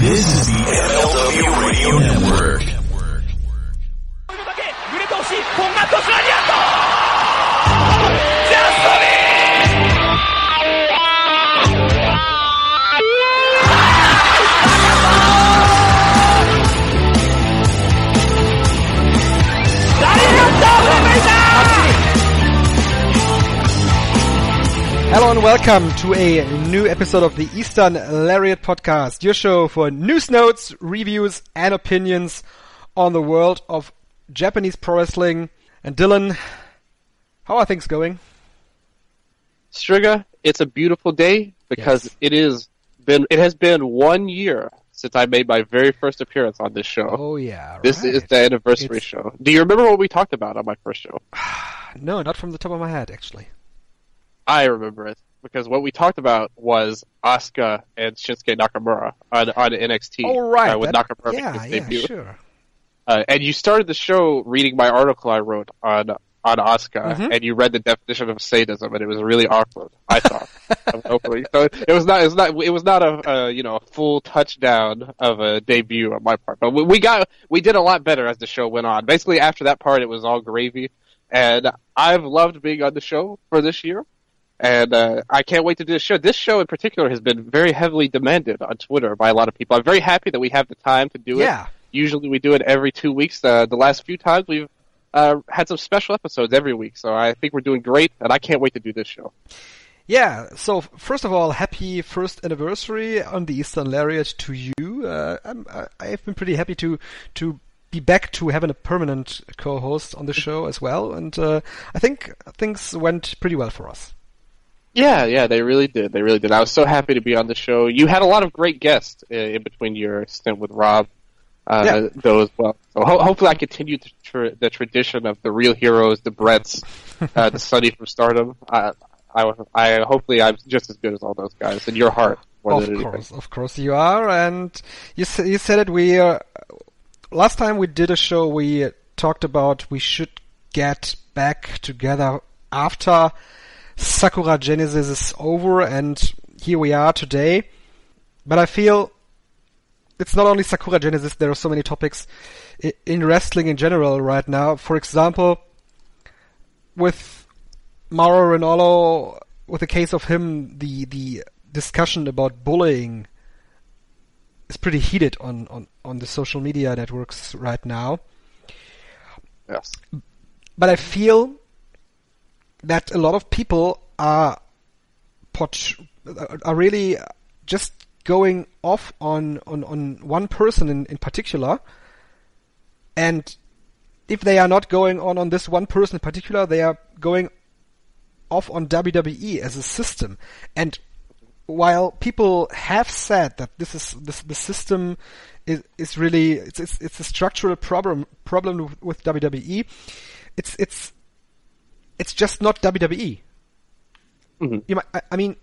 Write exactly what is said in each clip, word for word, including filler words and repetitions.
This is the M L W Radio Network. Hello and welcome to a new episode of the Eastern Lariat Podcast, your show for news notes, reviews, and opinions on the world of Japanese pro wrestling. And Dylan, how are things going? Striga, it's a beautiful day because yes. it is been it has been one year since I made my very first appearance on this show. Oh yeah, right. This is the anniversary it's... show. Do you remember what we talked about on my first show? No, not from the top of my head, actually. I remember it because what we talked about was Asuka and Shinsuke Nakamura on, on N X T. Oh, right. Uh, with that, Nakamura yeah, making his yeah, debut. Sure. Uh, and you started the show reading my article I wrote on on Asuka, mm-hmm. and you read the definition of sadism, and it was really awkward. I thought. So it was not. It was not. It was not a, a you know a full touchdown of a debut on my part, but we, we got we did a lot better as the show went on. Basically, after that part, it was all gravy, and I've loved being on the show for this year. And uh, I can't wait to do this show. This show in particular has been very heavily demanded on Twitter by a lot of people. I'm very happy that we have the time to do yeah. it. Usually we do it every two weeks. Uh, the last few times we've uh, had some special episodes every week. So I think we're doing great, and I can't wait to do this show. Yeah, so first of all, happy first anniversary on the Eastern Lariat to you. Uh, I'm, I've been pretty happy to to be back to having a permanent co-host on the show as well. And uh, I think things went pretty well for us. Yeah, yeah, they really did. They really did. I was so happy to be on the show. You had a lot of great guests in between your stint with Rob, uh, yeah. though as well. So ho- hopefully I continue the, tra- the tradition of the real heroes, the Bretts, uh, the Sunny from Stardom. I, I, I, hopefully I'm just as good as all those guys in your heart. More of than course, of course you are. And you, you said it. We uh, last time we did a show, we talked about we should get back together after Sakura Genesis is over, and here we are today. But I feel it's not only Sakura Genesis, there are so many topics in wrestling in general right now. For example, with Mauro Ranallo, with the case of him, the, the discussion about bullying is pretty heated on, on, on the social media networks right now. Yes. But I feel that a lot of people are pot- are really just going off on, on, on one person in, in particular, and if they are not going on on this one person in particular, they are going off on W W E as a system. And while people have said that this is this the system is is really it's it's, it's a structural problem problem with, with W W E, it's it's It's just not W W E. Mm-hmm. You might, I, I mean,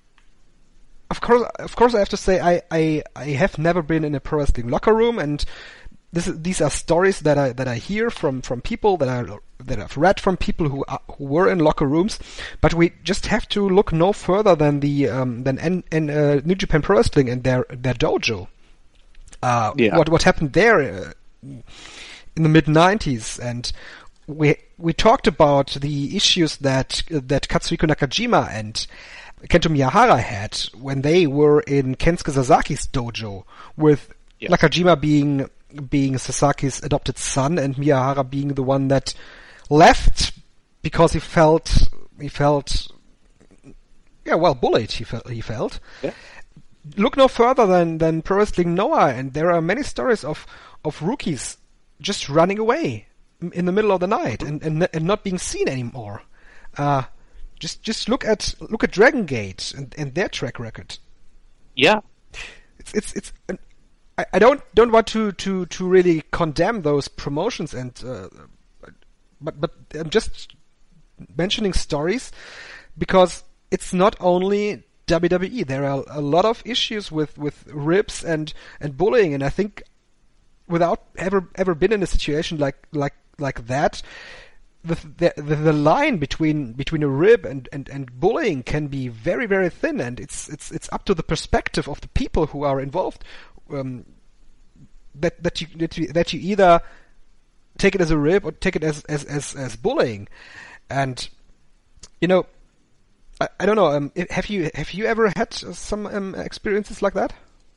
of course, of course, I have to say I, I, I have never been in a pro wrestling locker room, and this is, these are stories that I that I hear from, from people that I that I've read from people who are, who were in locker rooms. But we just have to look no further than the um, than N, N, uh, New Japan Pro Wrestling and their their dojo. Uh, yeah. What what happened there uh, in the mid nineties, and We we talked about the issues that that Katsuhiko Nakajima and Kento Miyahara had when they were in Kensuke Sasaki's dojo, with yes. Nakajima being being Sasaki's adopted son and Miyahara being the one that left because he felt he felt yeah well bullied he felt he felt. Yeah. Look no further than than Pro Wrestling Noah, and there are many stories of of rookies just running away in the middle of the night and, and and not being seen anymore. Uh, just just look at look at Dragon Gate and, and their track record. Yeah, it's it's it's. I, I don't don't want to, to, to really condemn those promotions, and uh, but but I'm just mentioning stories because it's not only W W E. There are a lot of issues with, with ribs and, and bullying, and I think without ever ever been in a situation like like like that, the the the line between between a rib and, and, and bullying can be very very thin, and it's it's it's up to the perspective of the people who are involved um, that that you that you, that you either take it as a rib or take it as as as, as bullying, and you know, I, I don't know. Um, have you have you ever had some um, experiences like that?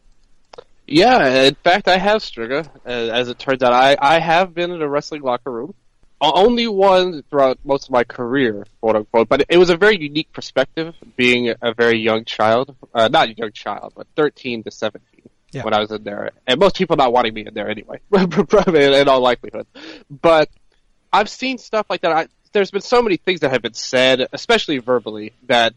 Yeah, in fact, I have, Striga. As it turns out, I, I have been in a wrestling locker room. Only one throughout most of my career, quote unquote, but it was a very unique perspective, being a very young child. Uh, not a young child, but thirteen to seventeen yeah. when I was in there. And most people not wanting me in there anyway, in all likelihood. But I've seen stuff like that. I, there's been so many things that have been said, especially verbally, that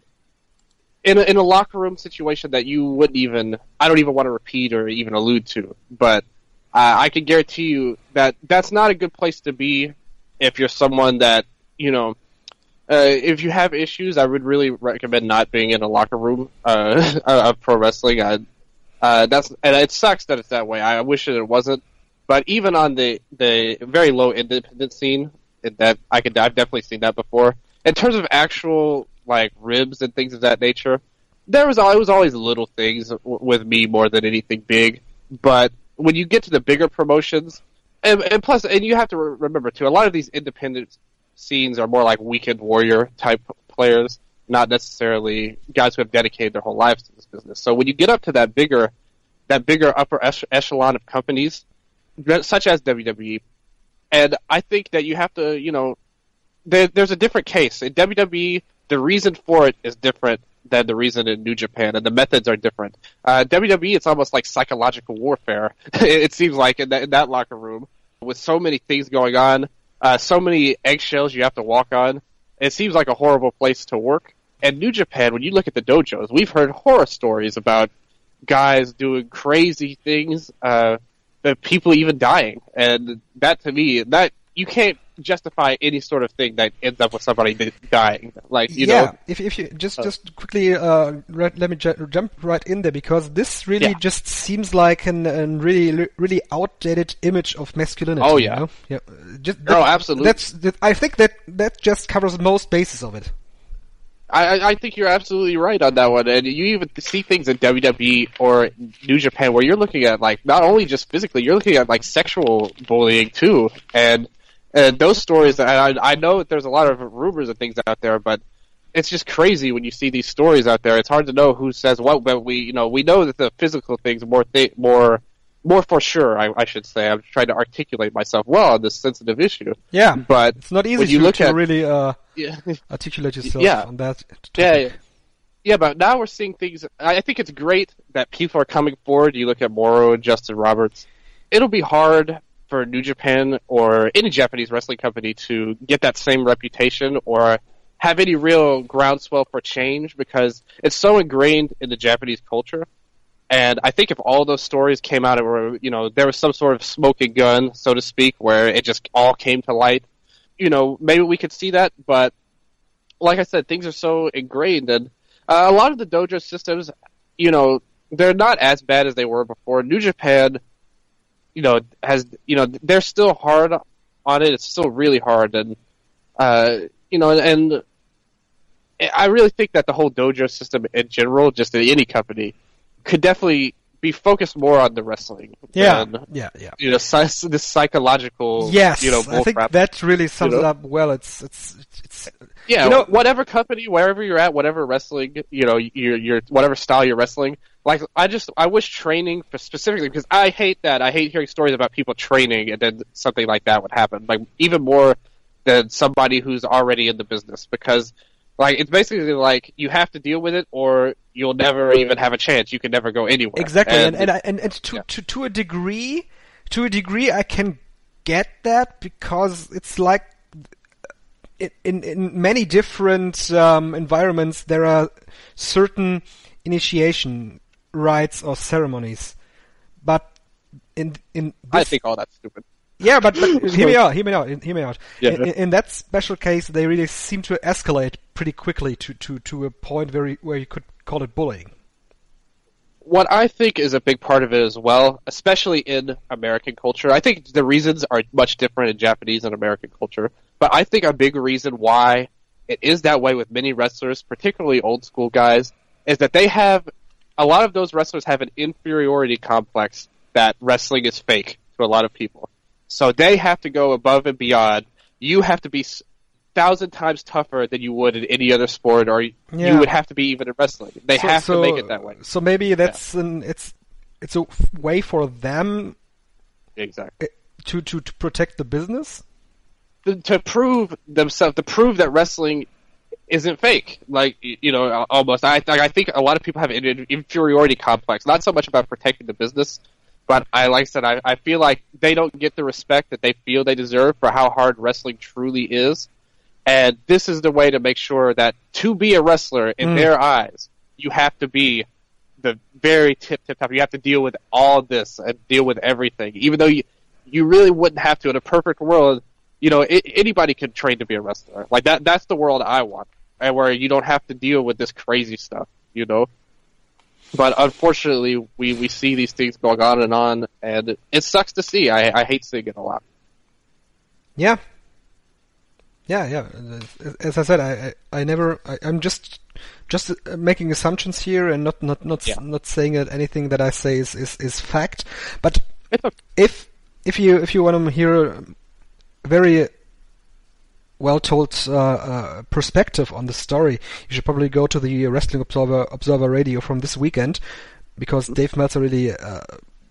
in a, in a locker room situation that you wouldn't even, I don't even want to repeat or even allude to. But uh, I can guarantee you that that's not a good place to be. If you're someone that, you know, uh, if you have issues, I would really recommend not being in a locker room uh, of pro wrestling. I, uh, that's and it sucks that it's that way. I wish that it wasn't. But even on the, the very low independent scene, that I could I've definitely seen that before. In terms of actual like ribs and things of that nature, there was it was always little things w- with me more than anything big. But when you get to the bigger promotions. And, and plus, and you have to re- remember too, a lot of these independent scenes are more like weekend warrior type players, not necessarily guys who have dedicated their whole lives to this business. So when you get up to that bigger, that bigger upper ech- echelon of companies, such as W W E, and I think that you have to, you know, there, there's a different case in W W E. The reason for it is different than the reason in New Japan, and the methods are different. Uh, W W E, it's almost like psychological warfare, it seems like, in that, in that locker room, with so many things going on, uh, so many eggshells you have to walk on. It seems like a horrible place to work. And New Japan, when you look at the dojos, we've heard horror stories about guys doing crazy things, uh, people even dying. And that, to me, that you can't justify any sort of thing that ends up with somebody dying. Like, you yeah, know. if if you just just quickly uh, re- let me ju- jump right in there, because this really Yeah. just seems like an, an really really outdated image of masculinity. Oh, yeah. You know? Yeah. Just, Oh, absolutely. That's that, I think that that just covers most bases of it. I, I think you're absolutely right on that one, and you even see things in W W E or New Japan where you're looking at, like, not only just physically, you're looking at, like, sexual bullying, too, and and those stories, I, I know that there's a lot of rumors and things out there, but it's just crazy when you see these stories out there. It's hard to know who says what, but we, you know, we know that the physical things are more, th- more, more for sure, I, I should say. I'm trying to articulate myself well on this sensitive issue. Yeah, but it's not easy when you to, look to at, really uh, yeah. articulate yourself Yeah. on that topic. Yeah, yeah. Yeah, but now we're seeing things. I think it's great that people are coming forward. You look at Moro and Justin Roberts. It'll be hard for New Japan or any Japanese wrestling company to get that same reputation or have any real groundswell for change, because it's so ingrained in the Japanese culture. And I think if all those stories came out and were, you know, there was some sort of smoking gun, so to speak, where it just all came to light, you know, maybe we could see that. But like I said, things are so ingrained, and uh, a lot of the dojo systems, you know, they're not as bad as they were before. New Japan, you know, has, you know, they're still hard on it. It's still really hard, and uh, you know, and I really think that the whole dojo system in general, just in any company, could definitely be focused more on the wrestling. Yeah, than, yeah, yeah. You know, psy- this psychological. Yes, you know, I think bullcrap, that really sums you know? it up well. It's it's it's. Yeah, you know, whatever company, wherever you're at, whatever wrestling, you know, your your whatever style you're wrestling. Like, I just I wish training for specifically, because I hate that. I hate hearing stories about people training and then something like that would happen. Like, even more than somebody who's already in the business, because like it's basically like you have to deal with it, or you'll never even have a chance. You can never go anywhere. Exactly, and and and, I, and, and to, yeah. to to a degree, to a degree, I can get that, because it's like in in, in many different um, environments there are certain initiation rites or ceremonies, but in in this, I think all that's stupid. yeah, but, but hear me out, hear me out, hear me out. Yeah. In, in that special case, they really seem to escalate pretty quickly to, to, to a point where you, where you could call it bullying. What I think is a big part of it as well, especially in American culture, I think the reasons are much different in Japanese and American culture, but I think a big reason why it is that way with many wrestlers, particularly old school guys, is that they have a lot of those wrestlers have an inferiority complex that wrestling is fake to a lot of people. So they have to go above and beyond. You have to be thousand times tougher than you would in any other sport, or yeah. you would have to be even in wrestling. They so, have so, to make it that way. So maybe that's yeah. an it's it's a way for them exactly to to, to protect the business, to, to prove themselves, to prove that wrestling isn't fake. Like, you know, almost. I I think a lot of people have an inferiority complex. Not so much about protecting the business, but I like I said, I, I feel like they don't get the respect that they feel they deserve for how hard wrestling truly is. And this is the way to make sure that to be a wrestler in mm. their eyes, you have to be the very tip, tip, top. You have to deal with all this and deal with everything, even though you you really wouldn't have to. In a perfect world, you know, it, anybody could train to be a wrestler. Like that. That's the world I want, and where you don't have to deal with this crazy stuff, you know. But unfortunately, we, we see these things going on and on, and it sucks to see. I, I hate seeing it a lot. Yeah. Yeah, yeah. As I said, I, I, I never. I, I'm just just making assumptions here, and not not not yeah. not saying that anything that I say is, is, is fact. But if if you if you want to hear a very well told uh, uh, perspective on the story, you should probably go to the Wrestling Observer Observer Radio from this weekend, because Dave Meltzer really uh,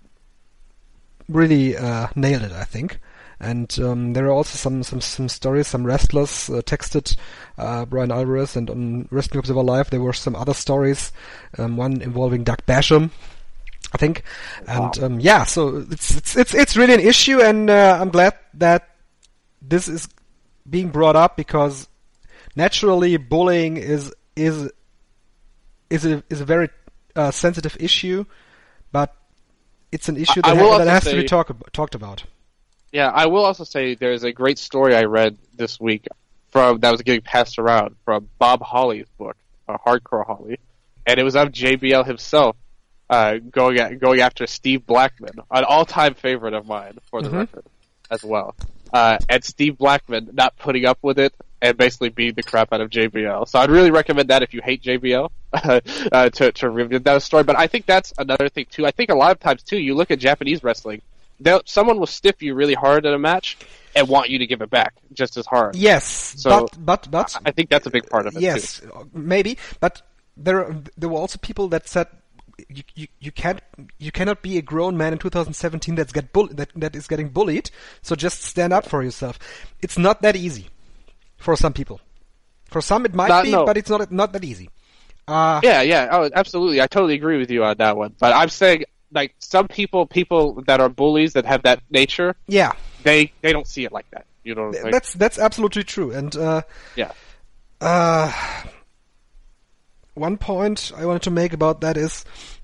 really uh, nailed it, I think. And um, there are also some some, some stories, some wrestlers uh, texted uh, Brian Alvarez, and on Wrestling Observer Live there were some other stories, um, one involving Doug Basham, I think. Wow. And um, yeah, so it's it's it's it's really an issue, and uh, I'm glad that this is being brought up, because naturally bullying is is is a is a very uh, sensitive issue, but it's an issue that, ha- that has say, to be talk ab- talked about. Yeah, I will also say there's a great story I read this week from that was getting passed around from Bob Holly's book, uh, Hardcore Holly, and it was of J B L himself uh, going at, going after Steve Blackman, an all-time favorite of mine for the mm-hmm. record, as well. Uh, and Steve Blackman not putting up with it and basically beating the crap out of J B L. So I'd really recommend that if you hate J B L uh, to to review that story. But I think that's another thing too. I think a lot of times too, you look at Japanese wrestling. Someone will stiff you really hard in a match and want you to give it back just as hard. Yes, so but but but I think that's a big part of it. Yes, too. maybe. But there there were also people that said you, you you can't you cannot be a grown man in two thousand seventeen that's get bull- that that is getting bullied. So just stand up for yourself. It's not that easy for some people. For some it might not, be, no. but it's not not that easy. Uh, yeah, yeah, oh, absolutely. I totally agree with you on that one. But I'm saying, like, some people, people that are bullies that have that nature, yeah, they they don't see it like that. You know, like, that's that's absolutely true. And uh, yeah, uh, one point I wanted to make about that is,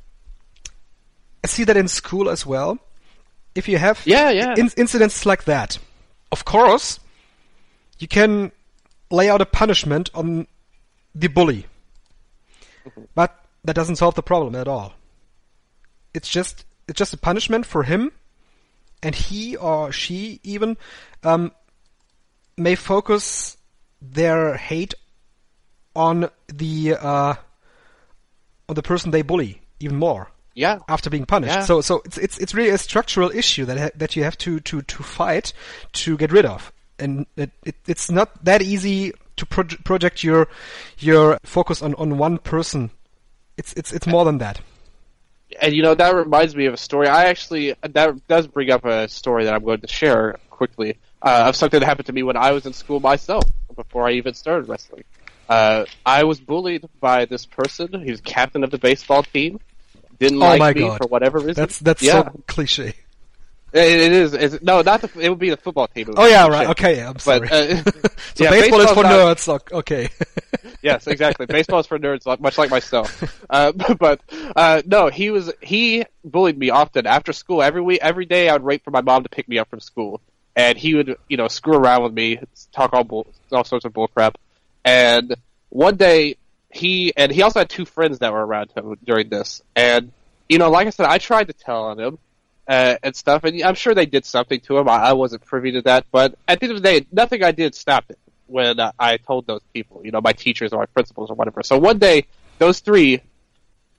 I see that in school as well. If you have yeah, yeah. In- incidents like that, of course, you can lay out a punishment on the bully, mm-hmm. but that doesn't solve the problem at all. It's just it's just a punishment for him, and he or she even um, may focus their hate on the uh, on the person they bully even more. Yeah. After being punished. Yeah. So so it's it's it's really a structural issue that ha- that you have to, to, to fight to get rid of, and it, it it's not that easy to pro- project your your focus on, on one person. It's it's it's more than that. And, you know, that reminds me of a story. I actually, that does bring up a story that I'm going to share quickly, uh, of something that happened to me when I was in school myself, before I even started wrestling. Uh, I was bullied by this person. He was captain of the baseball team. Didn't oh like my me God. for whatever reason. That's that's yeah. so cliche. It, it is. It's, no, not the. It would be the football team. Oh yeah, right. Okay, I'm sorry. But, uh, so yeah, baseball is for not, nerds. Okay. Yes, exactly. Baseball is for nerds, much like myself. Uh, but uh, no, he was. He bullied me often after school. Every week, every day, I would wait for my mom to pick me up from school, and he would, you know, screw around with me, talk all bull, all sorts of bull crap. And one day, he and he also had two friends that were around him during this, and you know, like I said, I tried to tell on him. Uh, and stuff, and I'm sure they did something to him. I, I wasn't privy to that, but at the end of the day, nothing I did stopped it when uh, I told those people, you know, my teachers or my principals or whatever. So one day, those three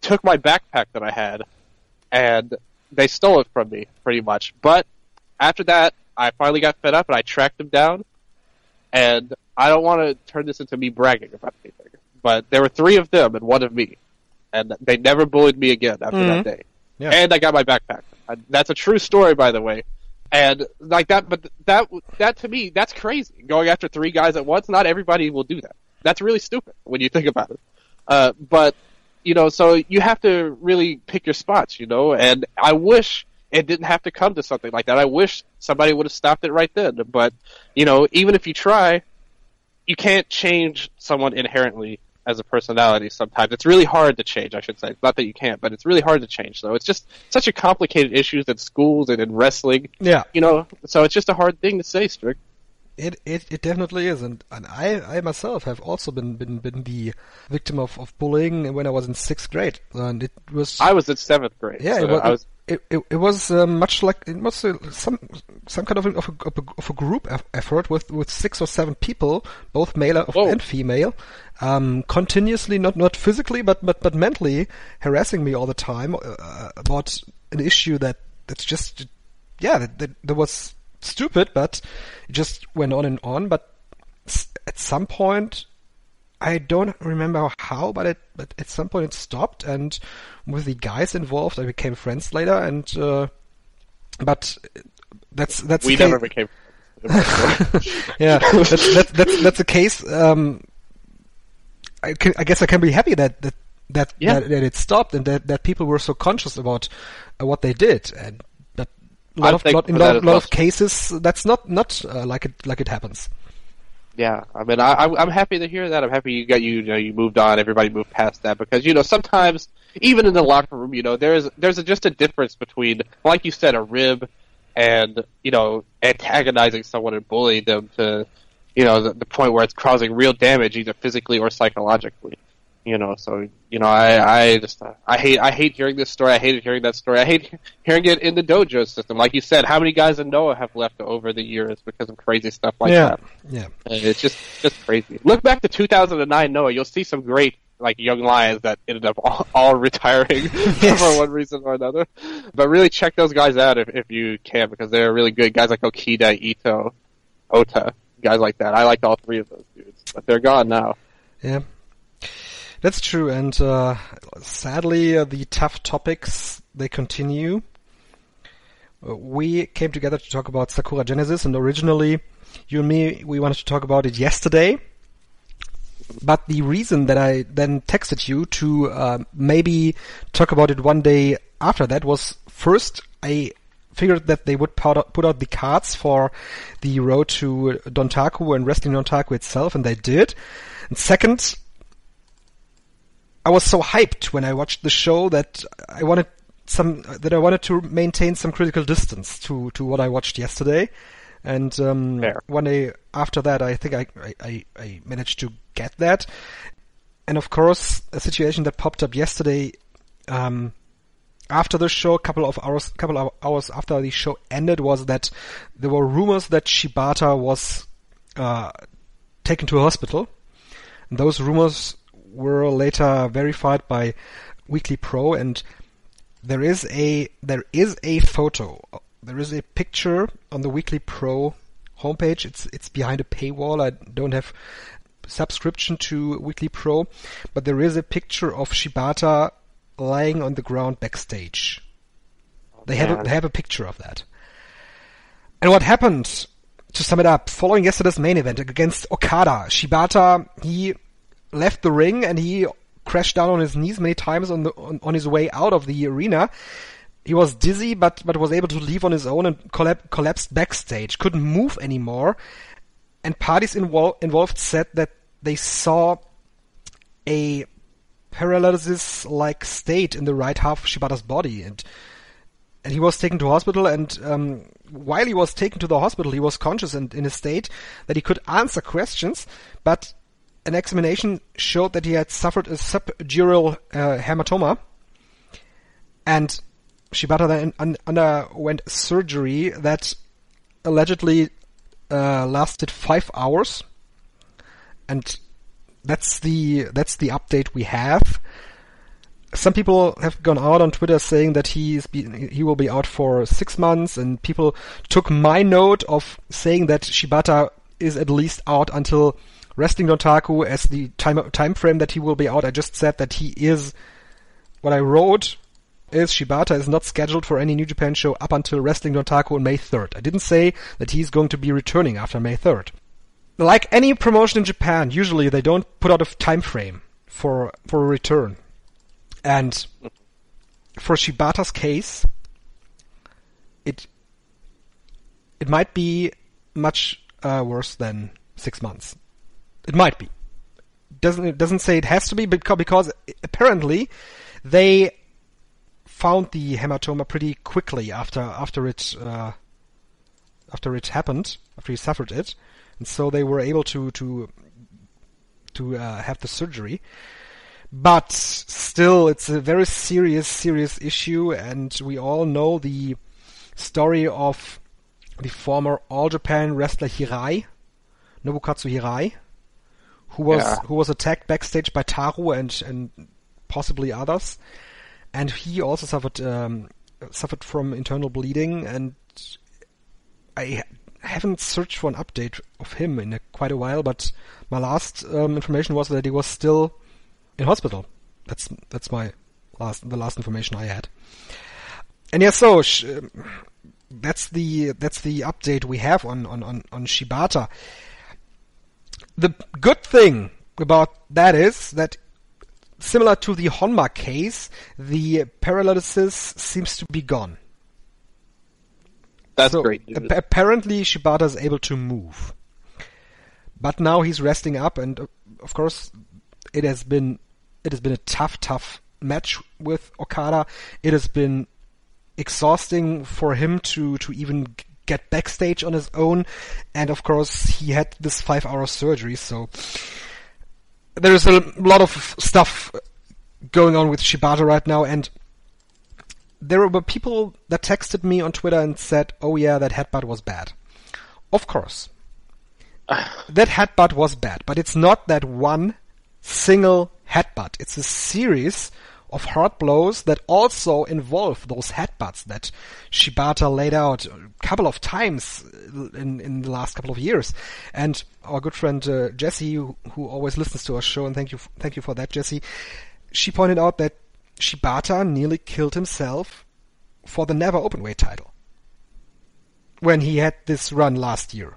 took my backpack that I had, and they stole it from me, pretty much. But after that, I finally got fed up, and I tracked them down. And I don't want to turn this into me bragging about anything, but there were three of them and one of me, and they never bullied me again after mm-hmm. that day. Yeah. And I got my backpack. I, that's a true story, by the way. And like that, but that that to me, that's crazy. Going after three guys at once, not everybody will do that. That's really stupid when you think about it. Uh, but you know, so you have to really pick your spots, you know. And I wish it didn't have to come to something like that. I wish somebody would have stopped it right then. But, you know, even if you try, you can't change someone inherently as a personality sometimes. It's really hard to change, I should say. It's not that you can't, but it's really hard to change. So it's just such a complicated issue in schools and in wrestling. Yeah. You know, so it's just a hard thing to say, Strick. It, it it definitely is, and, and I, I myself have also been, been, been the victim of, of bullying when I was in sixth grade, and it was I was in seventh grade. Yeah, so it was. I was It, it, it was uh, much like it was uh, some some kind of a, of a, of a group effort with, with six or seven people, both male Whoa. and female, um, continuously not not physically but but but mentally harassing me all the time uh, about an issue that that's just yeah that, that, that was stupid, but it just went on and on. But at some point, I don't remember how, but it but at some point it stopped, and with the guys involved, I became friends later. And uh, but that's that's we the never case. became. yeah, that's, that's that's that's a case. Um, I, can, I guess I can be happy that that that, Yeah. that that it stopped, and that that people were so conscious about uh, what they did, and that a lot I'm of lot, in thankful for lot, that as lot well. of cases that's not not uh, like it like it happens. Yeah, I mean, I, I'm I'm happy to hear that. I'm happy you got you, you know you moved on. Everybody moved past that because you know sometimes even in the locker room, you know there's there's a, just a difference between, like you said, a rib and you know antagonizing someone and bullying them to you know the, the point where it's causing real damage either physically or psychologically. You know, so you know, I I just uh, I hate I hate hearing this story. I hated hearing that story. I hate hearing it in the dojo system. Like you said, how many guys in Noah have left over the years because of crazy stuff like yeah, that? yeah. And it's just just crazy. Look back to two thousand nine Noah. You'll see some great like young lions that ended up all, all retiring Yes. for one reason or another. But really check those guys out if if you can because they're really good. Guys like Okida, Ito, Ota, guys like that. I liked all three of those dudes, but they're gone now. Yeah, that's true, and uh, sadly, uh, the tough topics, they continue. Uh, we came together to talk about Sakura Genesis, and originally, you and me, we wanted to talk about it yesterday. But the reason that I then texted you to uh, maybe talk about it one day after that was, first, I figured that they would put out, put out the cards for the road to Dontaku and Wrestling Dontaku itself, and they did. And second, I was so hyped when I watched the show that I wanted some that I wanted to maintain some critical distance to, to what I watched yesterday. And um, Fair. one day after that, I think I, I, I managed to get that. And of course, a situation that popped up yesterday um, after the show, a couple of hours, couple of hours after the show ended, was that there were rumors that Shibata was uh, taken to a hospital. And those rumors were later verified by Weekly Pro, and there is a there is a photo, there is a picture on the Weekly Pro homepage. It's it's behind a paywall. I don't have subscription to Weekly Pro, but there is a picture of Shibata lying on the ground backstage. They have a, they have a picture of that. And what happened? To sum it up, following yesterday's main event against Okada, Shibata, he left the ring and he crashed down on his knees many times on the on, on his way out of the arena. He was dizzy, but but was able to leave on his own and collap- collapsed backstage. Couldn't move anymore. And parties invol- involved said that they saw a paralysis-like state in the right half of Shibata's body, and and he was taken to hospital. And um, while he was taken to the hospital, he was conscious and in a state that he could answer questions, but an examination showed that he had suffered a subdural uh, hematoma, and Shibata then un- underwent surgery that allegedly uh, lasted five hours, and that's the that's the update we have. some people have gone out on Twitter saying that he's be, he will be out for six months, and people took my note of saying that Shibata is at least out until Wrestling Dontaku as the time time frame that he will be out. I just said that he is. What I wrote is Shibata is not scheduled for any New Japan show up until Wrestling Dontaku on May third. I didn't say that he's going to be returning after May third. Like any promotion in Japan, usually they don't put out a time frame for for a return. And for Shibata's case, it it might be much uh, worse than six months. It might be. Doesn't it doesn't say it has to be because because apparently they found the hematoma pretty quickly after after it uh, after it happened, after he suffered it, and so they were able to to to uh, have the surgery. But still, it's a very serious, serious issue, and we all know the story of the former All Japan wrestler Hirai, Nobukatsu Hirai, who was yeah. who was attacked backstage by Taru and and possibly others, and he also suffered um, suffered from internal bleeding. And I haven't searched for an update of him in a, quite a while, but my last um, information was that he was still in hospital. That's that's my last the last information I had. And yeah, so sh- that's the that's the update we have on on on, on Shibata. The good thing about that is that, similar to the Honma case, the paralysis seems to be gone. That's so great. ap- apparently, Shibata is able to move, but now he's resting up, and uh, of course, it has been it has been a tough, tough match with Okada. It has been exhausting for him to to even get backstage on his own, and of course, he had this five-hour surgery, so there is a lot of stuff going on with Shibata right now, and there were people that texted me on Twitter and said, oh yeah, that headbutt was bad. Of course. That headbutt was bad, but it's not that one single headbutt. It's a series of hard blows that also involve those headbutts that Shibata laid out a couple of times in, in the last couple of years. And our good friend uh, Jesse, who, who always listens to our show, and thank you, thank you for that, Jesse, she pointed out that Shibata nearly killed himself for the Never Openweight title when he had this run last year.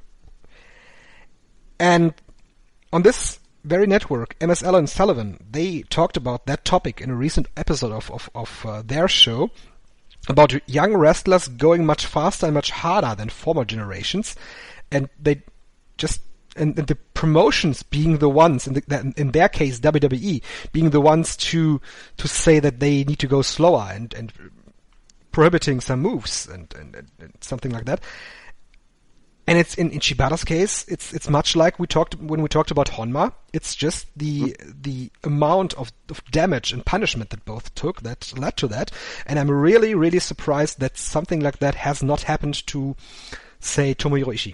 And on this very network, M S L and Sullivan, they talked about that topic in a recent episode of, of, of uh, their show about young wrestlers going much faster and much harder than former generations. And they just, and, and the promotions being the ones, in, the, in their case, W W E, being the ones to, to say that they need to go slower and, and prohibiting some moves and, and, and something like that. And it's in, in Shibata's case, it's it's much like we talked when we talked about Honma. It's just the the amount of, of damage and punishment that both took that led to that. And I'm really, really surprised that something like that has not happened to, say, Tomohiro Ishii.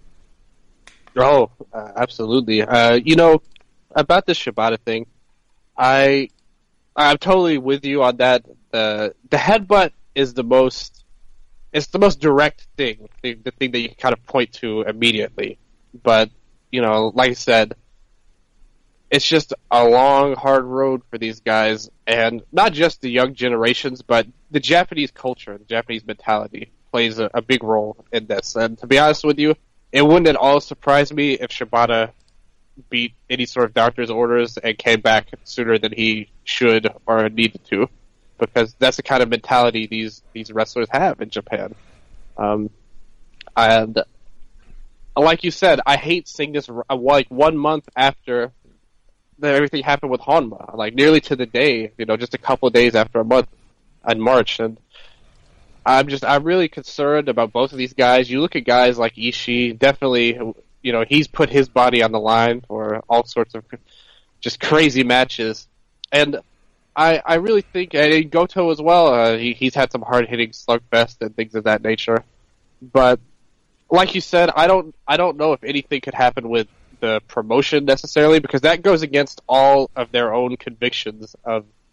Oh, uh, absolutely. Uh, you know, about the Shibata thing, I I'm totally with you on that. Uh, the headbutt is the most. It's the most direct thing, the, the thing that you can kind of point to immediately. But, you know, like I said, it's just a long, hard road for these guys, and not just the young generations, but the Japanese culture, the Japanese mentality plays a, a big role in this. And to be honest with you, it wouldn't at all surprise me if Shibata beat any sort of doctor's orders and came back sooner than he should or needed to. Because that's the kind of mentality these, these wrestlers have in Japan. Um, and like you said, I hate seeing this like one month after everything happened with Honma, like nearly to the day, you know, just a couple of days after a month in March. And I'm just, I'm really concerned about both of these guys. You look at guys like Ishii, definitely, you know, he's put his body on the line for all sorts of just crazy matches. And I, I really think, and Goto as well, uh, he, he's had some hard-hitting slugfest and things of that nature. But, like you said, I don't I don't know if anything could happen with the promotion necessarily, because that goes against all of their own convictions of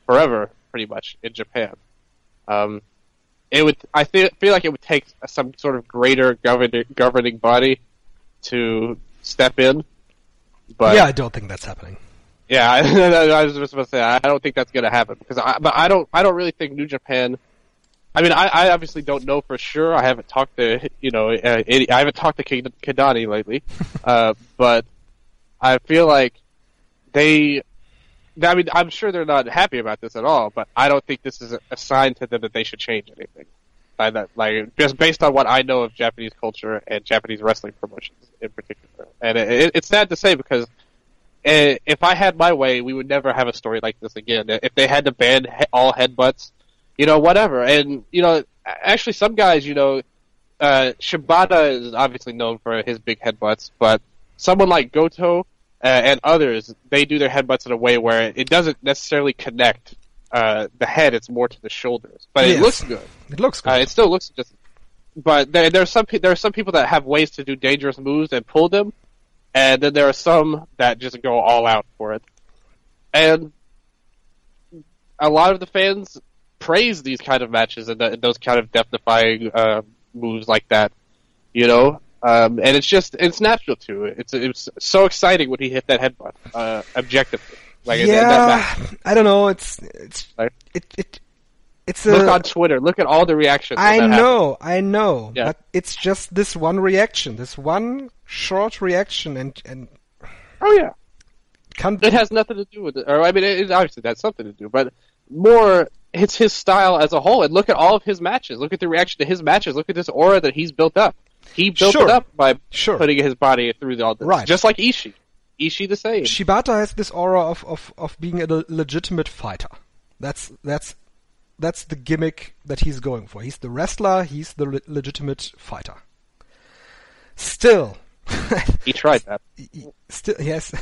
forever, pretty much, in Japan. Um, it would, I feel, feel like it would take some sort of greater governing, governing body to step in. But yeah, I don't think that's happening. Yeah, I, I was just about to say, I don't think that's going to happen. Because I, but I don't, I don't really think New Japan, I mean, I, I obviously don't know for sure. I haven't talked to, you know, uh, I haven't talked to Kidani lately. uh, but I feel like they, I mean, I'm sure they're not happy about this at all, but I don't think this is a, a sign to them that they should change anything. By that, like, just based on what I know of Japanese culture and Japanese wrestling promotions in particular. And it, it, it's sad to say because uh, if I had my way, we would never have a story like this again. If they had to ban he- all headbutts, you know, whatever. And, you know, actually some guys, you know, uh, Shibata is obviously known for his big headbutts, but someone like Goto uh, and others, they do their headbutts in a way where it doesn't necessarily connect uh, the head, it's more to the shoulders. But Yes. it looks good. It looks good. Uh, it still looks just, but there, there are some pe- there are some people that have ways to do dangerous moves and pull them, and then there are some that just go all out for it. And a lot of the fans praise these kind of matches and, the, and those kind of death-defying uh, moves like that, you know. Um, and it's just it's natural to it. It's it's so exciting when he hit that headbutt, uh, objectively. Like yeah, that, that I don't know. It's it's Like, it it it's look a, on Twitter. Look at all the reactions. when I that know, I know, Yeah. but it's just this one reaction, this one short reaction, and and happens. Oh yeah. can't. It has nothing to do with it. Or, I mean, it, it obviously has something to do, but more, it's his style as a whole. And look at all of his matches. Look at the reaction to his matches. Look at this aura that he's built up. He built Sure. it up by Sure. putting his body through all this. Right. Just like Ishii. Ishii the same. Shibata has this aura of, of, of being a le- legitimate fighter. That's that's that's the gimmick that he's going for. He's the wrestler. He's the le- legitimate fighter. Still, He tried that. still yes.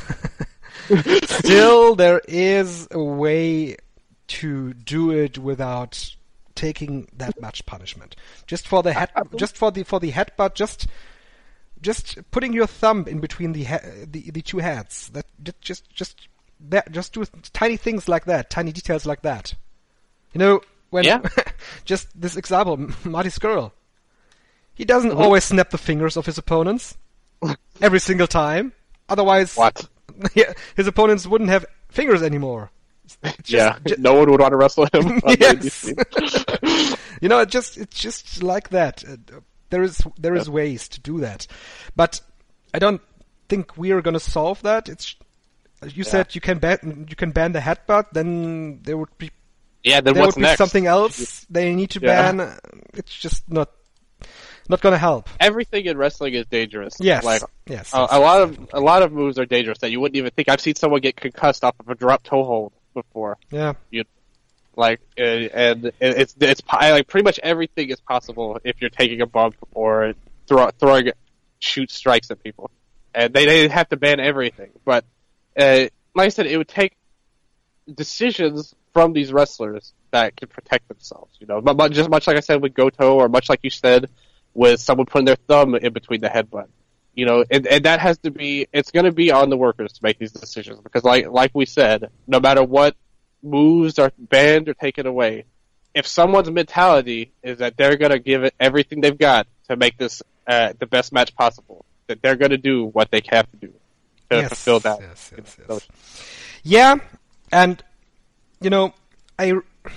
Still, there is a way to do it without taking that much punishment. Just for the head, just for the for the headbutt, just just putting your thumb in between the he- the, the two heads. That that- just just that just do tiny things like that, tiny details like that. You know, when Yeah. just this example, Marty Skrull. He doesn't Mhm. always snap the fingers of his opponents every single time. Otherwise, What? yeah, his opponents wouldn't have fingers anymore. It's just- yeah. ju- No one would want to wrestle him. on Yes. A B C. you know, it just it's just like that. Uh, there is there is ways to do that, but I don't think we are going to solve that. It's you said you can ban you can ban the headbutt, then there would be Yeah, then there what's would be next? something else they need to Yeah. ban. It's just not not going to help. Everything in wrestling is dangerous. Yes, Like, yes. a, yes, a lot yes, of a lot of moves are dangerous that you wouldn't even think. I've seen someone get concussed off of a drop toe hold before. yeah. Like, uh, and it's it's po- like pretty much everything is possible if you're taking a bump or throw, throwing shoot strikes at people, and they they have to ban everything. But uh, like I said, it would take decisions from these wrestlers that can protect themselves. You know, but, but just much like I said with Goto, or much like you said with someone putting their thumb in between the headbutt. You know, and, and that has to be. It's going to be on the workers to make these decisions because, like like we said, no matter what moves are banned or taken away, if someone's mentality is that they're going to give it everything they've got to make this uh, the best match possible, that they're going to do what they have to do to Yes, fulfill that. yes, yes, yes. Those- Yeah, and you know, I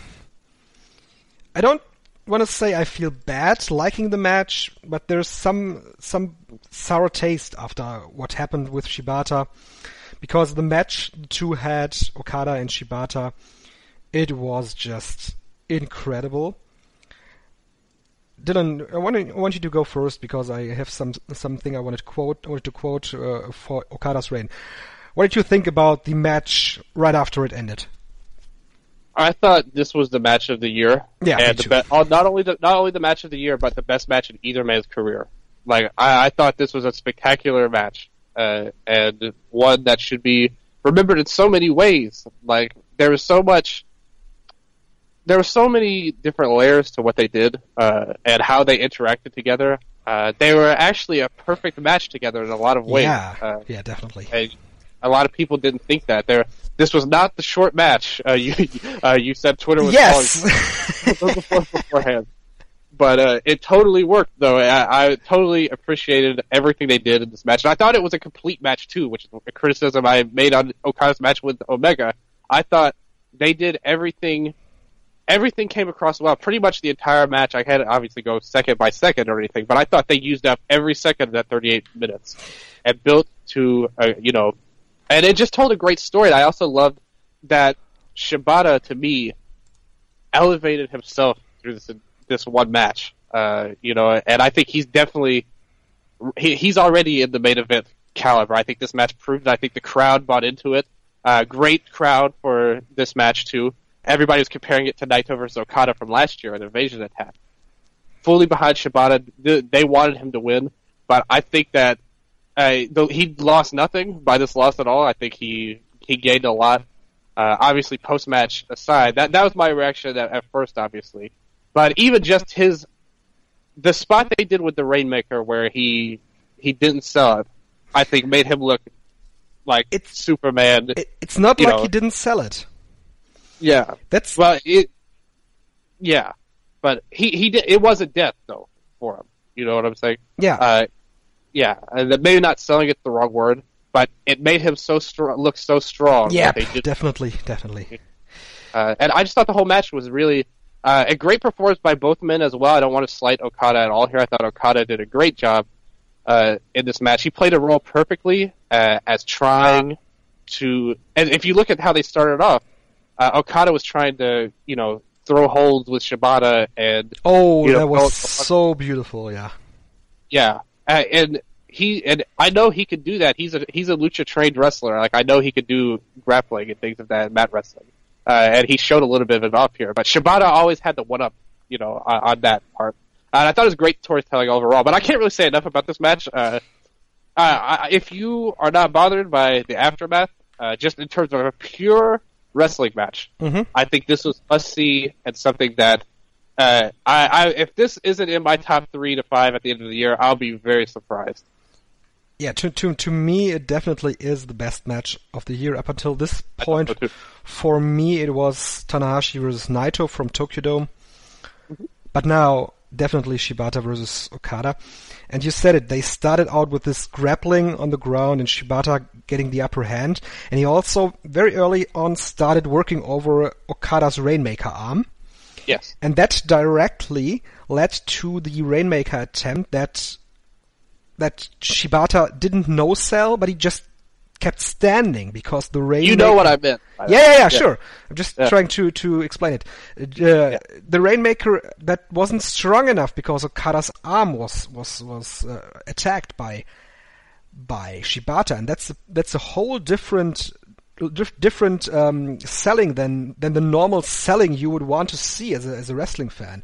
I don't want to say I feel bad liking the match, but there's some some sour taste after what happened with Shibata, because the match the two had, Okada and Shibata, it was just incredible. Dylan, I want, to, I want you to go first because I have some something I wanted to quote. I wanted to quote uh, for Okada's reign. What did you think about the match right after it ended? I thought this was the match of the year. Yeah, me and the too. be- oh, not only the not only the match of the year, but the best match in either man's career. Like I, I thought this was a spectacular match, uh, and one that should be remembered in so many ways. Like there was so much, there were so many different layers to what they did, uh, and how they interacted together. Uh, they were actually a perfect match together in a lot of ways. Yeah, Uh, yeah, definitely. and A lot of people didn't think that. There, this was not the short match. Uh, you, uh, you said Twitter was yes. calling before, beforehand. But uh, it totally worked, though. I, I totally appreciated everything they did in this match. And I thought it was a complete match, too, which is a criticism I made on Okada's match with Omega. I thought they did everything. Everything came across well. Pretty much the entire match. I had to obviously go second by second or anything, but I thought they used up every second of that thirty-eight minutes and built to, uh, you know, and it just told a great story. And I also loved that Shibata, to me, elevated himself through this this one match, uh, you know, and I think he's definitely, he, he's already in the main event caliber. I think this match proved it. I think the crowd bought into it. Uh, great crowd for this match, too. Everybody was comparing it to Naito versus Okada from last year, an Invasion Attack. Fully behind Shibata. They wanted him to win, but I think that uh, though he lost nothing by this loss at all. I think he, he gained a lot. Uh, obviously, post-match aside, that, that was my reaction at, at first, obviously. But even just his, the spot they did with the Rainmaker where he he didn't sell it, I think made him look like it's, Superman. It, it's not like know. he didn't sell it. Yeah, that's well, it. Yeah, but he he did. It was a death though for him. You know what I'm saying? Yeah, uh, yeah, and maybe not selling it's the wrong word, but it made him so strong, look so strong. Yeah, they did. definitely, definitely. Uh, and I just thought the whole match was really. Uh, a great performance by both men as well. I don't want to slight Okada at all here. I thought Okada did a great job uh, in this match. He played a role perfectly uh, as trying to... And if you look at how they started off, uh, Okada was trying to, you know, throw holds with Shibata and... Oh, you know, that was so beautiful, yeah. Yeah. Uh, and he and I know he could do that. He's a he's a lucha-trained wrestler. Like, I know he could do grappling and things of that, mat wrestling. Uh, and he showed a little bit of it off here. But Shibata always had the one-up, you know, on, on that part. And I thought it was great storytelling overall. But I can't really say enough about this match. Uh, uh, I, if you are not bothered by the aftermath, uh, just in terms of a pure wrestling match, mm-hmm. I think this was must-see and something that, uh, I, I if this isn't in my top three to five at the end of the year, I'll be very surprised. Yeah, to to to me, it definitely is the best match of the year up until this point. So for me, it was Tanahashi versus Naito from Tokyo Dome. Mm-hmm. But now, definitely Shibata versus Okada. And you said it, they started out with this grappling on the ground and Shibata getting the upper hand. And he also, very early on, started working over Okada's Rainmaker arm. Yes. And that directly led to the Rainmaker attempt that that Shibata didn't no-sell, but he just kept standing because the Rainmaker... You know what I meant. Yeah, yeah, yeah, yeah. Sure. I'm just yeah. trying to, to explain it. Uh, yeah. The Rainmaker, that wasn't strong enough because Okada's arm was was was uh, attacked by by Shibata, and that's a, that's a whole different dif- different um, selling than than the normal selling you would want to see as a as a wrestling fan.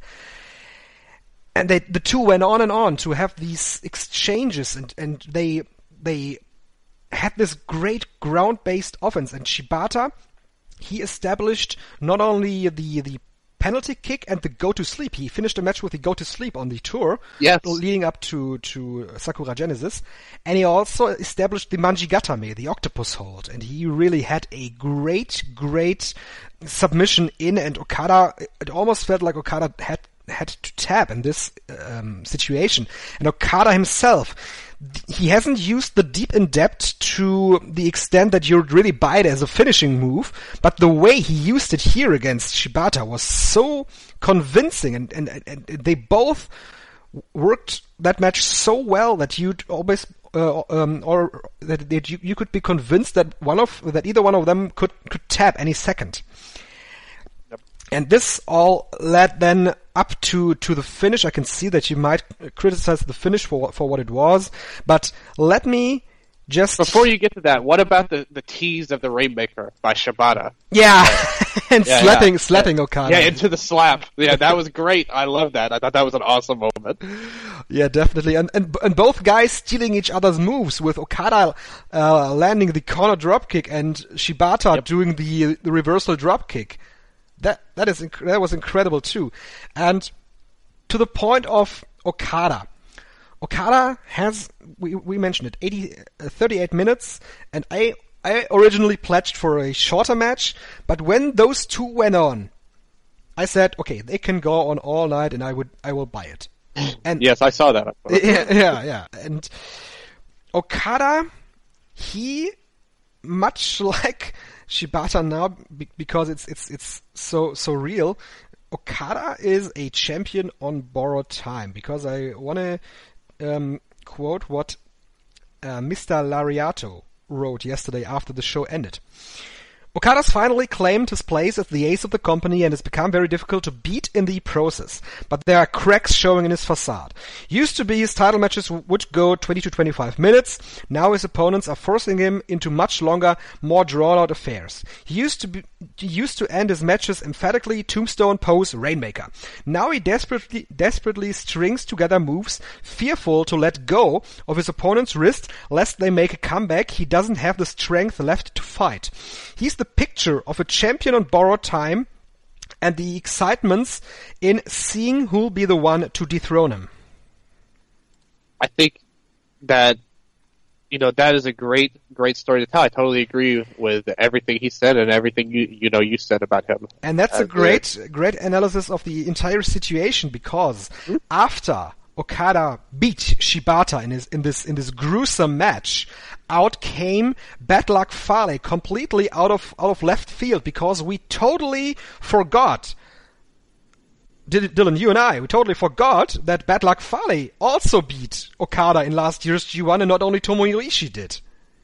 And they, the two went on and on to have these exchanges, and, and they they had this great ground-based offense. And Shibata, he established not only the the penalty kick and the go-to-sleep. He finished the match with the go-to-sleep on the tour, yes. leading up to, to Sakura Genesis. And he also established the Manjigatame, the octopus hold. And he really had a great, great submission in, and Okada, it almost felt like Okada had had to tap in this um, situation. And Okada himself, he hasn't used the deep in depth to the extent that you'd really buy it as a finishing move, but the way he used it here against Shibata was so convincing, and, and, and they both worked that match so well that you'd always uh, um, or that, that you, you could be convinced that one of that either one of them could could tap any second. And this all led then up to, to the finish. I can see that you might criticize the finish for for what it was, but let me just... Before you get to that, what about the, the tease of the Rainmaker by Shibata? Yeah, and yeah, slapping yeah. slapping yeah. Okada. Yeah, into the slap. Yeah, that was great. I love that. I thought that was an awesome moment. Yeah, definitely. And and, and both guys stealing each other's moves, with Okada uh, landing the corner dropkick and Shibata yep. doing the, the reversal dropkick. That that is inc- that was incredible too, and to the point of Okada. Okada has we we mentioned it eighty, uh, thirty-eight minutes, and I I originally pledged for a shorter match, but when those two went on, I said, okay, they can go on all night, and I would, I will buy it. And yes, I saw that. yeah, yeah, yeah. And Okada, he, much like Shibata now, be- because it's it's it's so so real. Okada is a champion on borrowed time, because I want to um, quote what uh, Mister Lariato wrote yesterday after the show ended. Okada's finally claimed his place as the ace of the company and has become very difficult to beat in the process, but there are cracks showing in his facade. Used to be his title matches would go twenty to twenty-five minutes, now his opponents are forcing him into much longer, more drawn-out affairs. He used to be, he used to end his matches emphatically, tombstone pose, Rainmaker. Now he desperately, desperately strings together moves, fearful to let go of his opponent's wrist lest they make a comeback. He doesn't have the strength left to fight. He's the picture of a champion on borrowed time and the excitements in seeing who'll be the one to dethrone him. I think that, you know, that is a great, great story to tell. I totally agree with everything he said and everything you, you know, you said about him. And that's uh, a great, uh, great analysis of the entire situation, because mm-hmm. after Okada beat Shibata in his, in this, in this gruesome match, out came Bad Luck Fale completely out of, out of left field, because we totally forgot, Dylan, you and I, we totally forgot that Bad Luck Fale also beat Okada in last year's G one, and not only Tomohiro Ishii did.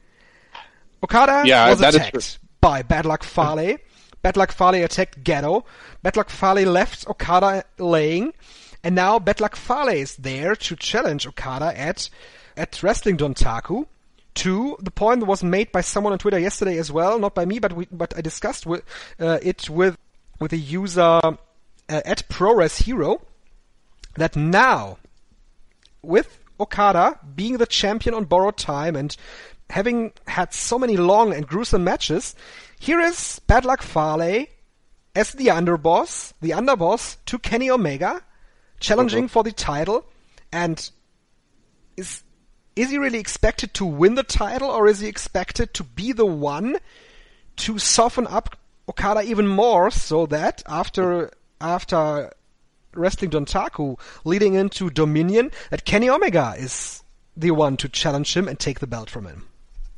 Okada yeah, was that attacked is true. by Bad Luck Fale. Bad Luck Fale attacked Gedo. Bad Luck Fale left Okada laying. And now Bad Luck Fale is there to challenge Okada at at Wrestling Dontaku. To the point that was made by someone on Twitter yesterday as well, not by me, but we, but I discussed with, uh, it with with a user uh, at ProRes Hero, that now with Okada being the champion on borrowed time and having had so many long and gruesome matches, here is Bad Luck Fale as the underboss, the underboss to Kenny Omega, challenging uh-huh. for the title. And is is he really expected to win the title, or is he expected to be the one to soften up Okada even more, so that after after Wrestling Dontaku leading into Dominion, that Kenny Omega is the one to challenge him and take the belt from him?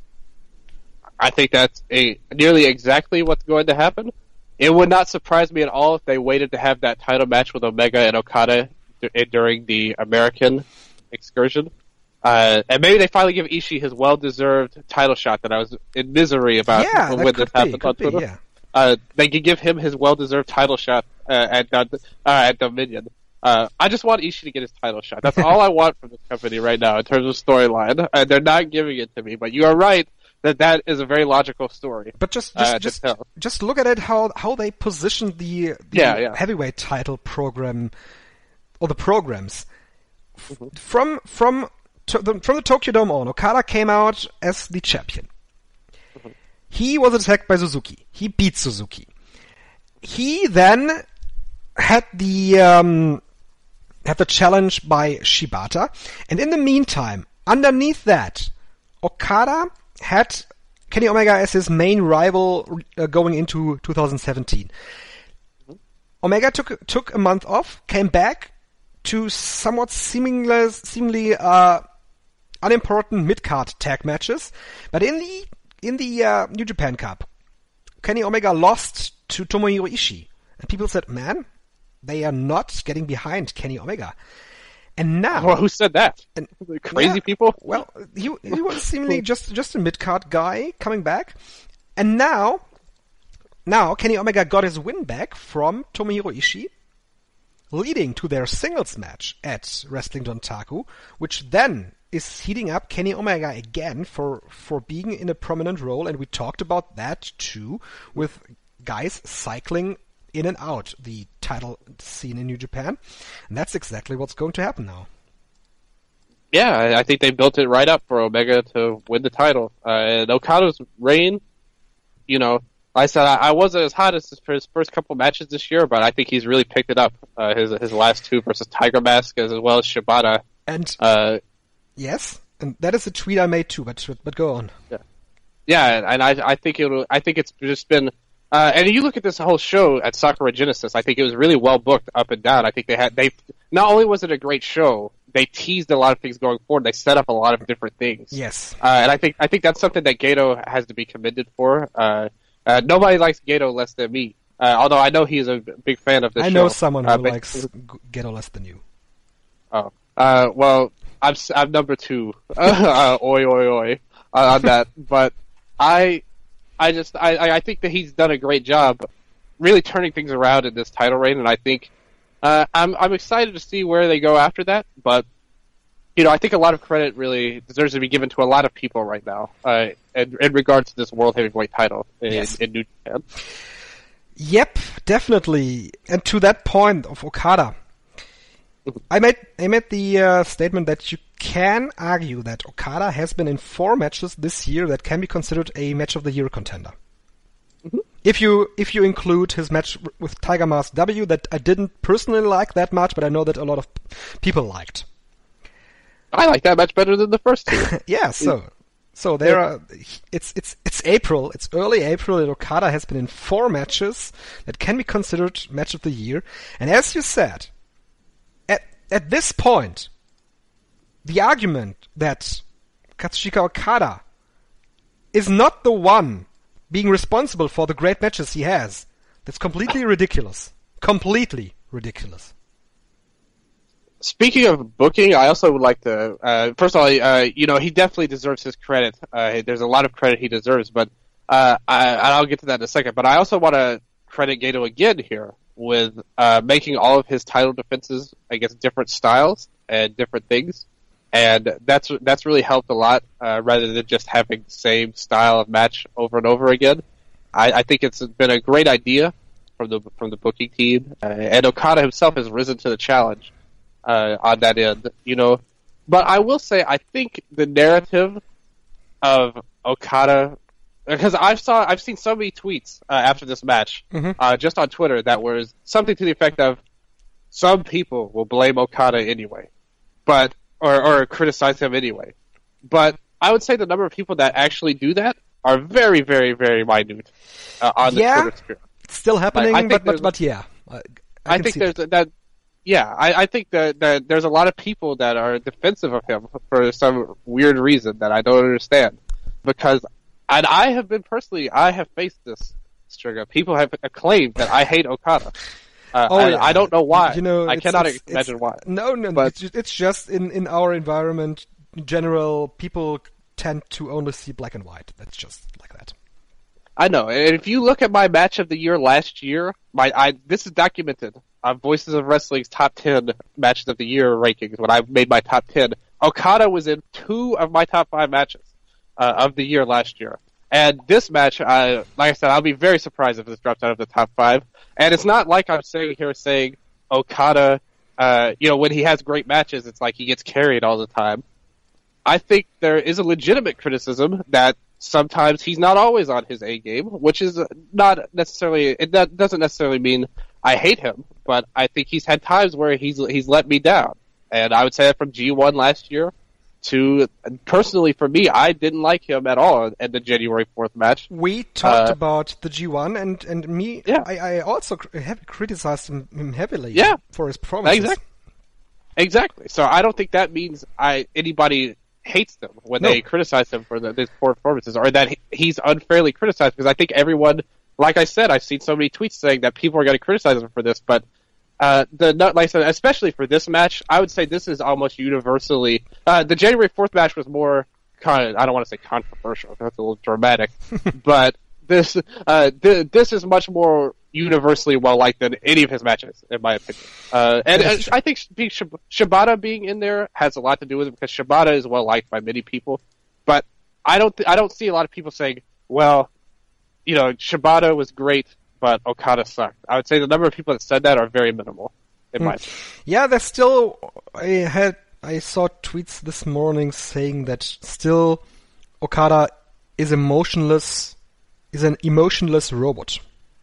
I think that's a nearly exactly what's going to happen. It would not surprise me at all if they waited to have that title match with Omega and Okada during the American excursion. Uh, and maybe they finally give Ishii his well-deserved title shot that I was in misery about yeah, when this be, happened on Twitter. Be, yeah. uh, they could give him his well-deserved title shot uh, at uh, at Dominion. Uh, I just want Ishii to get his title shot. That's all I want from this company right now in terms of storyline. And they're not giving it to me. But you are right that that is a very logical story. But just just uh, just, just look at it, how how they positioned the, the yeah, yeah. heavyweight title program, or the programs. Mm-hmm. From from to the, from the Tokyo Dome on, Okada came out as the champion. Mm-hmm. He was attacked by Suzuki. He beat Suzuki. He then had the um, had the challenge by Shibata, and in the meantime, underneath that, Okada had Kenny Omega as his main rival uh, going into two thousand seventeen. Mm-hmm. Omega took took a month off, came back to somewhat seemingly, seemingly uh, unimportant mid-card tag matches, but in the in the uh, New Japan Cup, Kenny Omega lost to Tomohiro Ishii, and people said, "Man, they are not getting behind Kenny Omega." And now, well, who said that? And, Crazy yeah, people? Well, he he was seemingly just just a mid-card guy coming back, and now, now Kenny Omega got his win back from Tomohiro Ishii, leading to their singles match at Wrestling Dontaku, which then is heating up Kenny Omega again for, for being in a prominent role, and we talked about that too, with guys cycling in and out the title scene in New Japan, and that's exactly what's going to happen now. Yeah, I think they built it right up for Omega to win the title. Uh, and Okada's reign, you know, I said I wasn't as hot as for his first couple matches this year, but I think he's really picked it up. Uh, his his last two versus Tiger Mask as well as Shibata. And uh, yes, and that is a tweet I made too. But but go on. Yeah. Yeah, and I I think it'll I think it's just been uh, and you look at this whole show at Sakura Genesis, I think it was really well booked up and down. I think they had they not only was it a great show, they teased a lot of things going forward. They set up a lot of different things. Yes, uh, and I think I think that's something that Gedo has to be commended for. Uh, uh, nobody likes Gedo less than me, uh, although I know he's a big fan of this I show. know someone who uh, likes Gedo less than you. Oh, uh, well, I'm I'm number two. uh, oi oi oi uh, on that, but I. I just I, I think that he's done a great job really turning things around in this title reign, and I think uh, I'm I'm excited to see where they go after that. But you know, I think a lot of credit really deserves to be given to a lot of people right now uh, in, in regards to this World Heavyweight title in, yes. in New Japan. Yep, definitely. And to that point of Okada, I made I made the uh, statement that you can argue that Okada has been in four matches this year that can be considered a match of the year contender. Mm-hmm. If you if you include his match with Tiger Mask W, that I didn't personally like that much, but I know that a lot of people liked. I like that match better than the first two. yeah, so so there are it's it's it's April, it's early April, and Okada has been in four matches that can be considered match of the year, and as you said, at at this point, the argument that Katsushika Okada is not the one being responsible for the great matches he has, that's completely ridiculous. Completely ridiculous. Speaking of booking, I also would like to, uh, first of all, uh, you know, he definitely deserves his credit. Uh, there's a lot of credit he deserves, but uh, I, I'll get to that in a second. But I also want to credit Gedo again here with uh, making all of his title defenses against different styles and different things. And that's that's really helped a lot, uh, rather than just having the same style of match over and over again. I, I think it's been a great idea from the from the booking team, uh, and Okada himself has risen to the challenge uh, on that end. You know, but I will say I think the narrative of Okada, because I've saw I've seen so many tweets uh, after this match, mm-hmm. uh, just on Twitter, that was something to the effect of, some people will blame Okada anyway, but. Or, or criticize him anyway. But I would say the number of people that actually do that are very, very, very minute uh, on the yeah, Twitter sphere. It's still happening, like, but, but but yeah. I, I, I think there's that. that. Yeah, I, I think that, that there's a lot of people that are defensive of him for some weird reason that I don't understand. Because, and I have been personally, I have faced this, Striga. People have claimed that I hate Okada. Uh, oh, yeah. I don't know why. You know, I cannot it's, imagine it's, why. No, no, but, it's, just, it's just in, in our environment, in general, people tend to only see black and white. That's just like that. I know. And if you look at my match of the year last year, my I this is documented on Voices of Wrestling's top ten matches of the year rankings when I made my top ten. Okada was in two of my top five matches uh, of the year last year. And this match, uh, like I said, I'll be very surprised if this drops out of the top five. And it's not like I'm sitting here saying Okada, uh, you know, when he has great matches, it's like he gets carried all the time. I think there is a legitimate criticism that sometimes he's not always on his A game, which is not necessarily, it doesn't necessarily mean I hate him, but I think he's had times where he's he's let me down. And I would say that from G one last year to, personally for me, I didn't like him at all at the January fourth match. We talked uh, about the G one, and, and me, yeah. I, I also have criticized him, him heavily yeah. for his performances. Exactly. Exactly. So I don't think that means I anybody hates them when no. they criticize him for the, his poor performances, or that he, he's unfairly criticized, because I think everyone, like I said, I've seen so many tweets saying that people are going to criticize him for this, but Uh, the like I said, especially for this match, I would say this is almost universally. Uh, the January fourth match was more kind of, I don't want to say controversial, that's a little dramatic, but this uh, th- this is much more universally well liked than any of his matches, in my opinion. Uh, and uh, I think being Shib- Shibata being in there has a lot to do with it, because Shibata is well liked by many people. But I don't th- I don't see a lot of people saying, well, you know, Shibata was great, but Okada sucked. I would say the number of people that said that are very minimal, in my opinion. Yeah, there's still, I had, I saw tweets this morning saying that still Okada is emotionless, is an emotionless robot.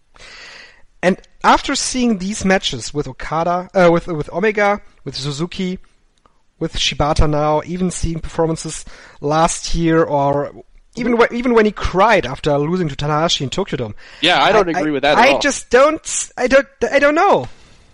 And after seeing these matches with Okada, uh, with, with Omega, with Suzuki, with Shibata now, even seeing performances last year or Even when, even when he cried after losing to Tanahashi in Tokyo Dome. Yeah, I don't I, agree I, with that at I all. just don't, I don't, I don't know.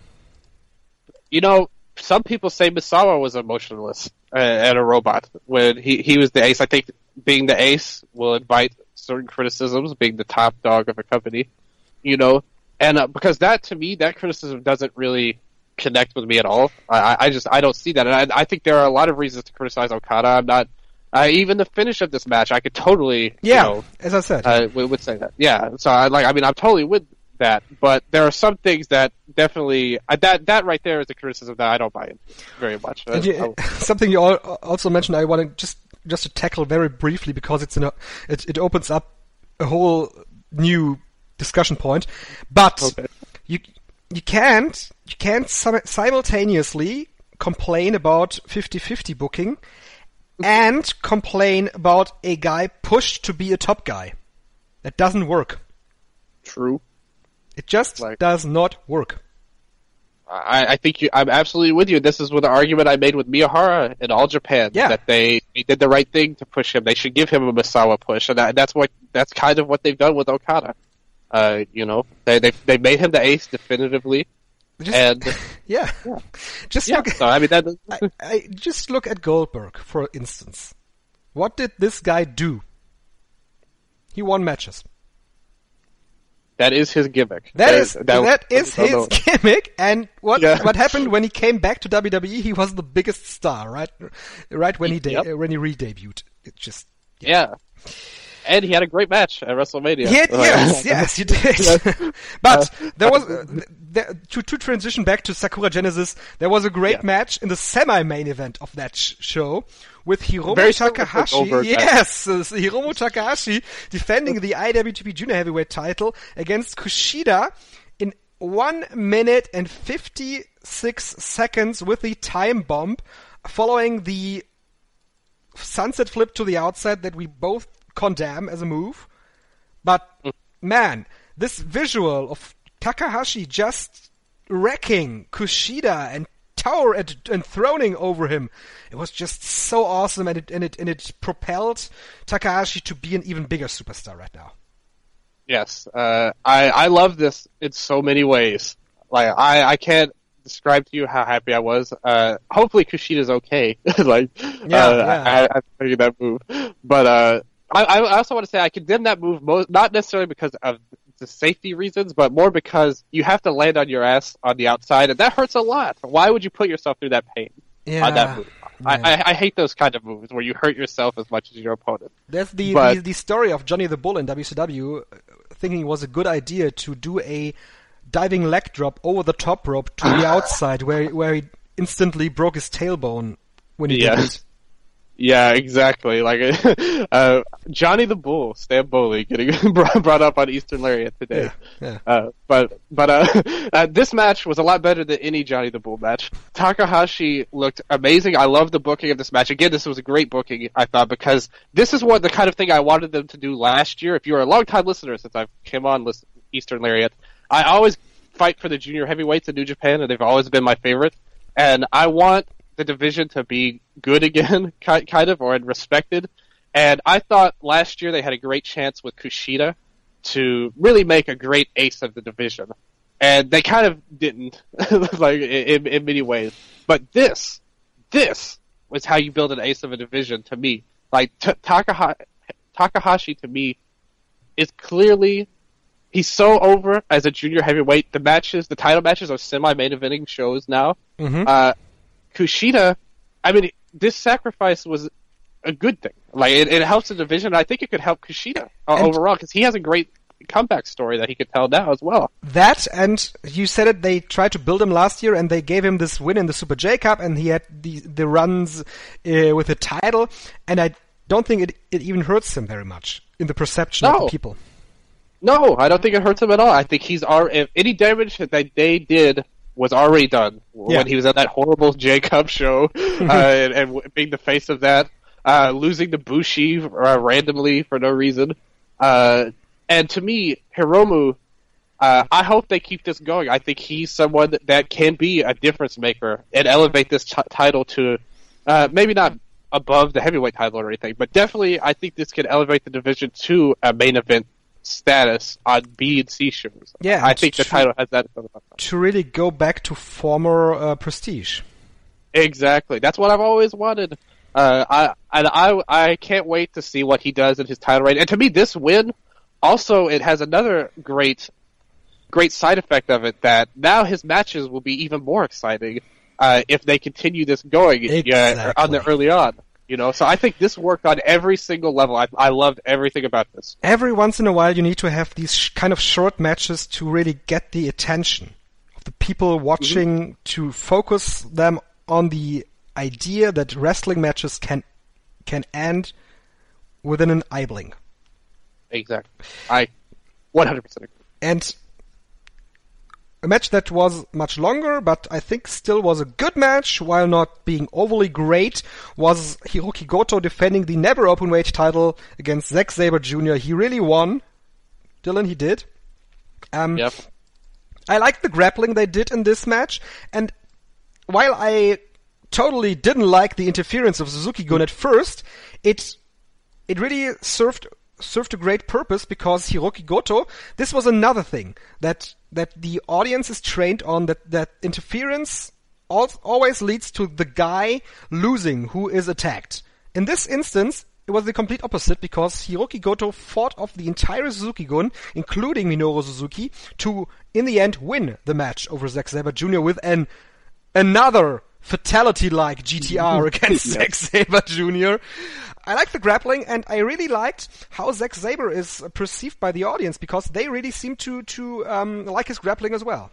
You know, some people say Misawa was emotionless uh, and a robot when he, he was the ace. I think being the ace will invite certain criticisms, being the top dog of a company, you know, and uh, because that, to me, that criticism doesn't really connect with me at all. I, I just, I don't see that, and I, I think there are a lot of reasons to criticize Okada. I'm not, uh, even the finish of this match, I could totally, Yeah, you know, as I said. uh, would, would say that. Yeah, so I like, I mean, I'm totally with that, but there are some things that definitely, uh, that, that right there is a criticism that I don't buy into very much. Uh, And you, something you al- also mentioned, I want to just just to tackle very briefly because it's in a, it, it opens up a whole new discussion point. But Okay. you you can't you can't sim- simultaneously complain about fifty-fifty booking and complain about a guy pushed to be a top guy. That doesn't work. True. It just Like- does not work. I, I think you, I'm absolutely with you. This is what the argument I made with Miyahara in All Japan. Yeah. That they, they did the right thing to push him. They should give him a Misawa push, and that, that's what that's kind of what they've done with Okada. Uh, you know, they they they made him the ace definitively, Just, and yeah. Just yeah. look. So I mean that. I, I just look at Goldberg, for instance. What did this guy do? He won matches. That is his gimmick. That is that, that is no, his no. gimmick. And what Yeah. what happened when he came back to W W E? He was the biggest star, right? Right when he de- Yep. uh, when he re-debuted. It just Yeah. And he had a great match at WrestleMania. Yeah, yes, yes, you did. But there was uh, there, to to transition back to Sakura Genesis. There was a great Yeah. match in the semi-main event of that sh- show with Hiromu Very similar to the Takahashi. Goldberg match. Yes, uh, Hiromu Takahashi defending the I W G P Junior Heavyweight title against Kushida in one minute and fifty-six seconds with the time bomb, following the sunset flip to the outside that we both condemn as a move. But man, this visual of Takahashi just wrecking Kushida and tower and, and throning over him, it was just so awesome, and it and it and it propelled Takahashi to be an even bigger superstar right now. Yes, uh, I I love this in so many ways. Like I I can't describe to you how happy I was. Uh, hopefully Kushida's okay. like Yeah, uh, yeah. I, I figured that move, but uh, I I also want to say I condemn that move most not necessarily because of the safety reasons, but more because you have to land on your ass on the outside, and that hurts a lot. Why would you put yourself through that pain Yeah, on that move? I, yeah. I I hate those kind of moves where you hurt yourself as much as your opponent. There's the, But- the the story of Johnny the Bull in W C W, uh, thinking it was a good idea to do a diving leg drop over the top rope to the outside, where where he instantly broke his tailbone when he did Yes. it. Yeah, exactly. Like uh, Johnny the Bull, Stan Bowley, getting brought brought up on Eastern Lariat today. Yeah, yeah. Uh, but but uh, uh, this match was a lot better than any Johnny the Bull match. Takahashi looked amazing. I love the booking of this match. Again, this was a great booking, I thought, because this is what the kind of thing I wanted them to do last year. If you're a long-time listener since I came on list, Eastern Lariat, I always fight for the junior heavyweights in New Japan, and they've always been my favorite. And I want the division to be good again, ki- kind of, or respected. And I thought last year they had a great chance with Kushida to really make a great ace of the division. And they kind of didn't, like, in, in many ways. But this, this was how you build an ace of a division to me. Like, T- Takaha- Takahashi to me is clearly, he's so over as a junior heavyweight. The matches, the title matches are semi-main eventing shows now. Mhm. Uh, Kushida, I mean, this sacrifice was a good thing. Like, it, it helps the division. I think it could help Kushida uh, And- overall, because he has a great comeback story that he could tell now as well. That, and you said it, they tried to build him last year, and they gave him this win in the Super J Cup, and he had the the runs uh, with the title, and I don't think it it even hurts him very much in the perception of No. the people. No, I don't think it hurts him at all. I think he's already, if any damage that they did was already done Yeah. when he was at that horrible J Cup show, uh, and, and w- being the face of that, uh, losing to Bushi uh, randomly for no reason. Uh, and to me, Hiromu, uh, I hope they keep this going. I think he's someone that can be a difference maker and elevate this t- title to, uh, maybe not above the heavyweight title or anything, but definitely I think this could elevate the division to a main event status on B and C shows. Yeah, I think to, the title has that. To really go back to former uh, prestige. Exactly. That's what I've always wanted. Uh, I and I I can't wait to see what he does in his title reign. And to me, this win also it has another great great side effect of it that now his matches will be even more exciting uh, if they continue this going exactly. uh, on the early on. You know, so I think this worked on every single level. I, I loved everything about this. Every once in a while, you need to have these sh- kind of short matches to really get the attention of the people watching, mm-hmm. to focus them on the idea that wrestling matches can can end within an eye blink. Exactly. I one hundred percent agree. And a match that was much longer, but I think still was a good match, while not being overly great, was Hiroki Goto defending the Never Openweight title against Zack Sabre Junior He really won. Dylan, he did. Um, yep. I liked the grappling they did in this match, and while I totally didn't like the interference of Suzuki-gun at first, it it really served served a great purpose, because Hiroki Goto, this was another thing that that the audience is trained on, that, that interference al- always leads to the guy losing who is attacked. In this instance, it was the complete opposite, because Hiroki Goto fought off the entire Suzuki-gun, including Minoru Suzuki, to, in the end, win the match over Zack Sabre Junior with an another fatality-like G T R against yes. Zack Sabre Junior I like the grappling, and I really liked how Zack Sabre is perceived by the audience, because they really seem to to um, like his grappling as well.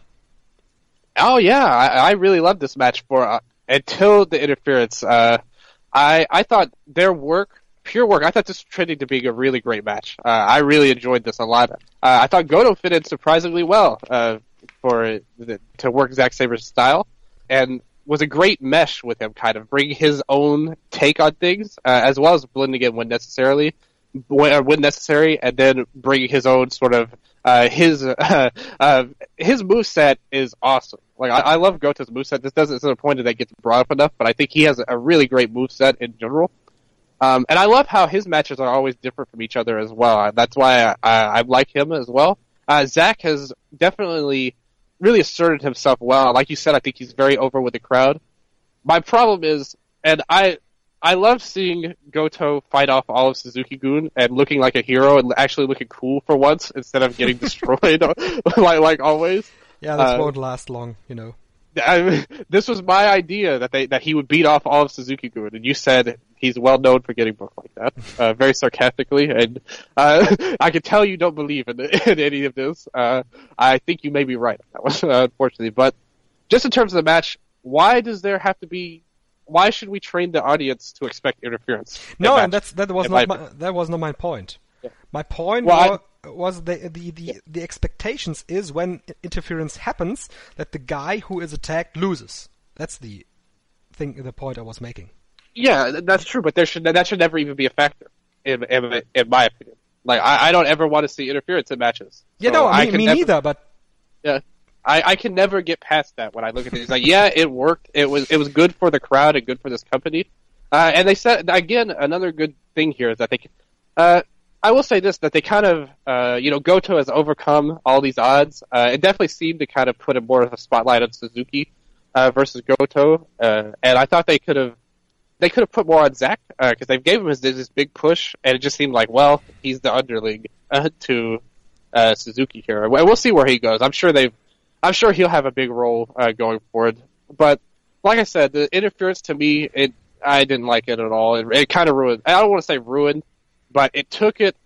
Oh yeah, I, I really loved this match for uh, until the interference. Uh, I I thought their work, pure work. I thought this was trending to being a really great match. Uh, I really enjoyed this a lot. Uh, I thought Goto fit in surprisingly well uh, for the, to work Zack Sabre's style, and was a great mesh with him, kind of bring his own take on things, uh, as well as blending it when necessarily, when, when necessary, and then bring his own sort of uh, his uh, uh, his moveset is awesome. Like I, I love Goto's moveset. This doesn't isn't a point that gets brought up enough, but I think he has a really great moveset in general. Um, and I love how his matches are always different from each other as well. That's why I, I, I like him as well. Uh, Zach has definitely really asserted himself well. Like you said, I think he's very over with the crowd. My problem is, and I I love seeing Goto fight off all of Suzuki-gun and looking like a hero and actually looking cool for once instead of getting destroyed like like always. Yeah, this uh, won't last long, you know. I, this was my idea that they that he would beat off all of Suzuki-gun, and you said he's well known for getting booked like that, uh, very sarcastically, and uh, I can tell you don't believe in, in any of this. Uh, I think you may be right on that one, uh, unfortunately. But just in terms of the match, why does there have to be? Why should we train the audience to expect interference? No, and that's that was not my, that was not my point. Yeah. My point well, was, I, was the the the, yeah. the expectations is when interference happens that the guy who is attacked loses. That's the thing. The point I was making. Yeah, that's true, but there should that should never even be a factor, in in, in my opinion. Like I, I don't ever want to see interference in matches. Yeah, so no, I me, me never, neither. But yeah, I, I can never get past that when I look at it. It's like, yeah, it worked. It was it was good for the crowd and good for this company. Uh, and they said again, another good thing here is that they. Uh, I will say this: that they kind of, uh, you know, Goto has overcome all these odds. Uh, it definitely seemed to kind of put a more of a spotlight on Suzuki uh, versus Goto, uh, and I thought they could have. They could have put more on Zach, because uh, they gave him his, this big push, and it just seemed like, well, he's the underling uh, to uh, Suzuki here. And we'll see where he goes. I'm sure they've, I'm sure he'll have a big role uh, going forward. But like I said, the interference to me, it I didn't like it at all. It, it kind of ruined. I don't want to say ruined, but it took it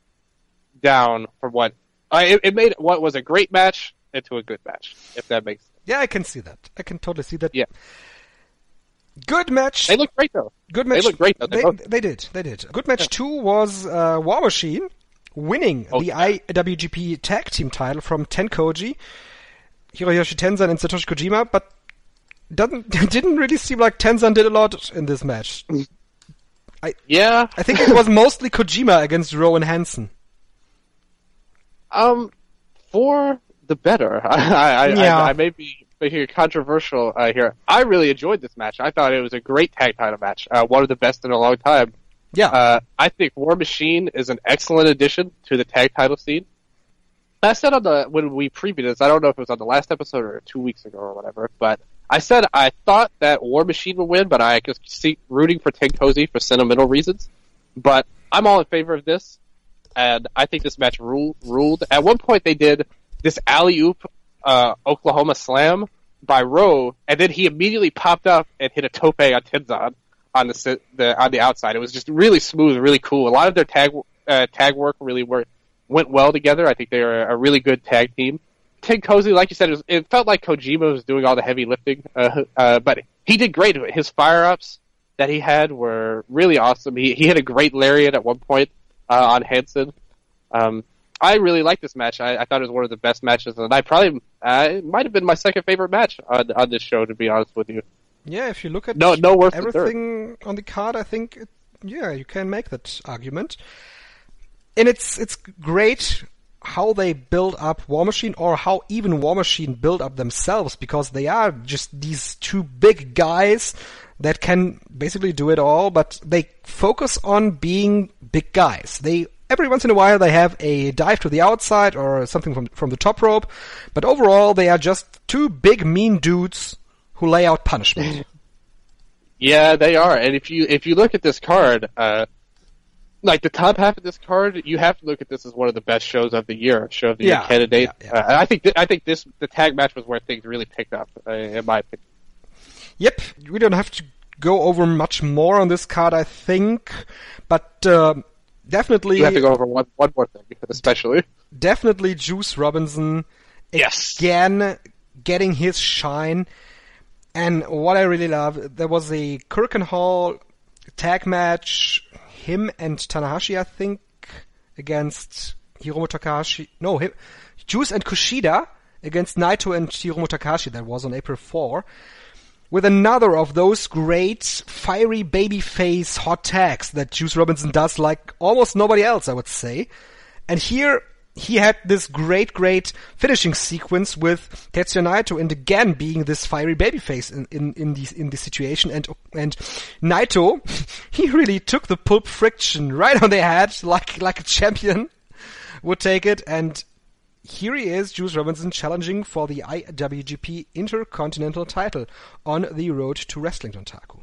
down from what uh, it, it made what was a great match into a good match. If that makes sense. Yeah, I can see that. I can totally see that. Yeah. Good match. They look great though. Good match. They look great though. They, they did. They did. Good match yeah. two was uh, War Machine winning oh, the yeah. I W G P Tag Team title from Tenkoji, Hiroyoshi Tenzan and Satoshi Kojima, but doesn't didn't really seem like Tenzan did a lot in this match. I yeah. I think it was mostly Kojima against Rowan Hansen. Um, for the better. I I, yeah. I, I may be making it controversial uh, here. I really enjoyed this match. I thought it was a great tag title match, uh, one of the best in a long time. Yeah. Uh, I think War Machine is an excellent addition to the tag title scene. I said on the when we previewed this, I don't know if it was on the last episode or two weeks ago or whatever, but I said I thought that War Machine would win, but I could see rooting for Tenkozy for sentimental reasons. But I'm all in favor of this, and I think this match ruled. ruled. At one point, they did this alley-oop uh, Oklahoma Slam by Rowe, and then he immediately popped up and hit a tope on Tenzan on the, the on the outside. It was just really smooth, really cool. A lot of their tag uh, tag work really worked. Went well together. I think they are a really good tag team. Tenkozy, like you said, it, was, it felt like Kojima was doing all the heavy lifting, uh, uh, but he did great. His fire-ups that he had were really awesome. He he hit a great lariat at one point uh, on Hansen. Um, I really liked this match. I, I thought it was one of the best matches, and I probably uh, it might have been my second favorite match on on this show, to be honest with you. Yeah, if you look at no, no worse everything on the card, I think, it, yeah, you can make that argument. And it's it's great how they build up War Machine, or how even War Machine build up themselves, because they are just these two big guys that can basically do it all, but they focus on being big guys. They every once in a while they have a dive to the outside or something from from the top rope, but overall they are just two big mean dudes who lay out punishment. Yeah, they are. And if you if you look at this card, uh like the top half of this card, you have to look at this as one of the best shows of the year, show of the yeah, year candidate. Yeah, yeah. Uh, I think th- I think this the tag match was where things really picked up, uh, in my opinion. Yep, we don't have to go over much more on this card, I think, but uh, definitely you have to go over one one more thing, especially definitely Juice Robinson yes. again getting his shine. And what I really love, there was a Korakuen Hall tag match. Him and Tanahashi, I think, against Hiromu Takahashi. No, him, Juice and Kushida against Naito and Hiromu Takahashi. That was on April fourth. With another of those great fiery babyface hot tags that Juice Robinson does like almost nobody else, I would say. And here he had this great, great finishing sequence with Tetsuya Naito, and again being this fiery babyface in in in this in this situation. And and Naito, he really took the pulp friction right on the head, like like a champion would take it. And here he is, Juice Robinson, challenging for the I W G P Intercontinental title on the road to Wrestling Dontaku.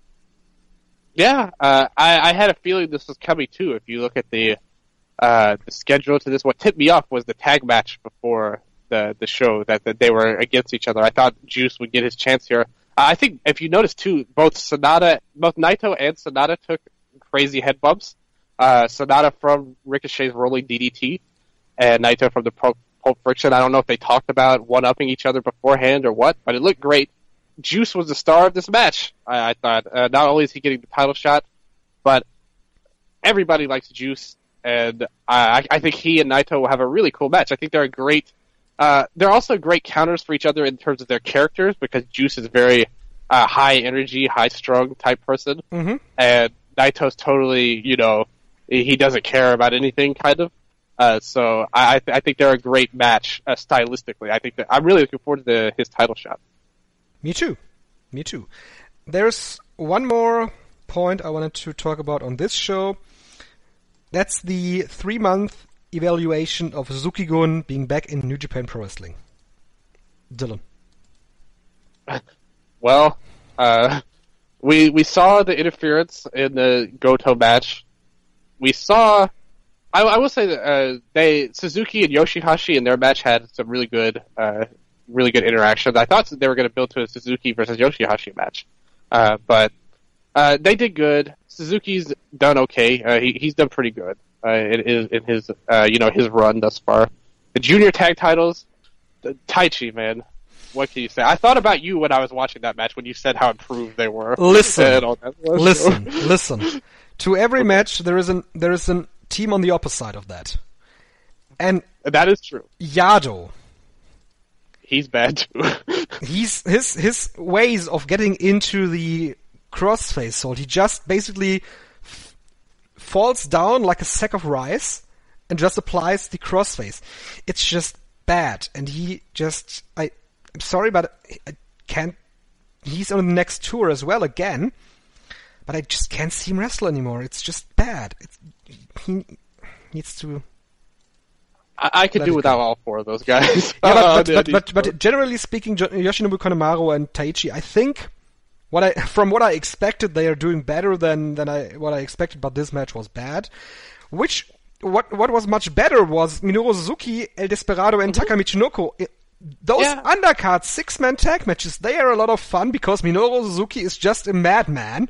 Yeah, uh, I, I had a feeling this was coming too. If you look at the Uh, the schedule to this, what tipped me off was the tag match before the the show that, that they were against each other. I thought Juice would get his chance here. Uh, I think if you notice too, both Sonata, both Naito and Sonata took crazy head bumps. Uh, Sonata from Ricochet's rolling D D T, and Naito from the Pulp, Pulp Friction. I don't know if they talked about one-upping each other beforehand or what, but it looked great. Juice was the star of this match, I, I thought. Uh, not only is he getting the title shot, but everybody likes Juice. And I, I think he and Naito will have a really cool match. I think they're a great. Uh, they're also great counters for each other in terms of their characters, because Juice is a very uh, high energy, high strung type person, mm-hmm. and Naito's totally, you know, he doesn't care about anything, kind of. Uh, so I, I, th- I think they're a great match uh, stylistically. I think that I'm really looking forward to the, his title shot. Me too. Me too. There's one more point I wanted to talk about on this show. That's the three-month evaluation of Suzuki-gun being back in New Japan Pro Wrestling. Dylan. Well, uh, we we saw the interference in the Goto match. We saw, I, I will say that uh, they Suzuki and Yoshihashi in their match had some really good, uh, really good interactions. I thought they were going to build to a Suzuki versus Yoshihashi match, uh, but uh, they did good. Suzuki's done okay. Uh, he, he's done pretty good uh, in, in his, uh, you know, his run thus far. The junior tag titles, the Taichi, man. What can you say? I thought about you when I was watching that match when you said how improved they were. Listen, listen, listen. To every match, there is an there is a team on the opposite side of that, and that is true. Yado, he's bad too. he's his his ways of getting into the crossface hold. He just basically f- falls down like a sack of rice and just applies the crossface. It's just bad, and he just I I'm sorry, but I can't. He's on the next tour as well again, but I just can't see him wrestle anymore. It's just bad. It's, he needs to. I, I could do without all four of those guys. Yeah, but, but, but, but, but generally speaking, Yoshinobu Kanemaru and Taichi, I think what I from what I expected, they are doing better than than I what I expected. But this match was bad. Which what what was much better was Minoru Suzuki, El Desperado, and mm-hmm. Taka Michinoko. It, those yeah. undercard six-man tag matches, they are a lot of fun because Minoru Suzuki is just a madman.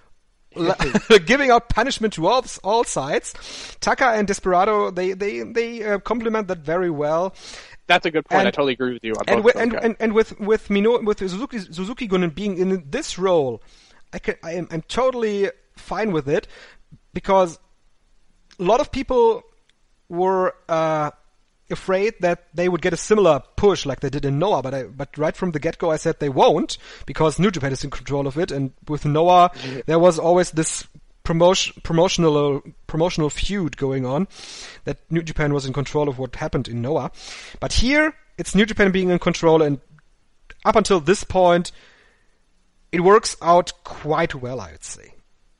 Giving out punishment to all all sides. Taka and Desperado, they they they uh, complement that very well. That's a good point. And, I totally agree with you on and both with, of and, those and and with with Mino with Suzuki Suzuki Gun being in this role, I can I am I'm totally fine with it because a lot of people were uh, afraid that they would get a similar push like they did in Noah, but I, but right from the get-go I said they won't because New Japan is in control of it, and with Noah there was always this promotion, promotional promotional feud going on that New Japan was in control of what happened in Noah. But here it's New Japan being in control, and up until this point it works out quite well, I would say.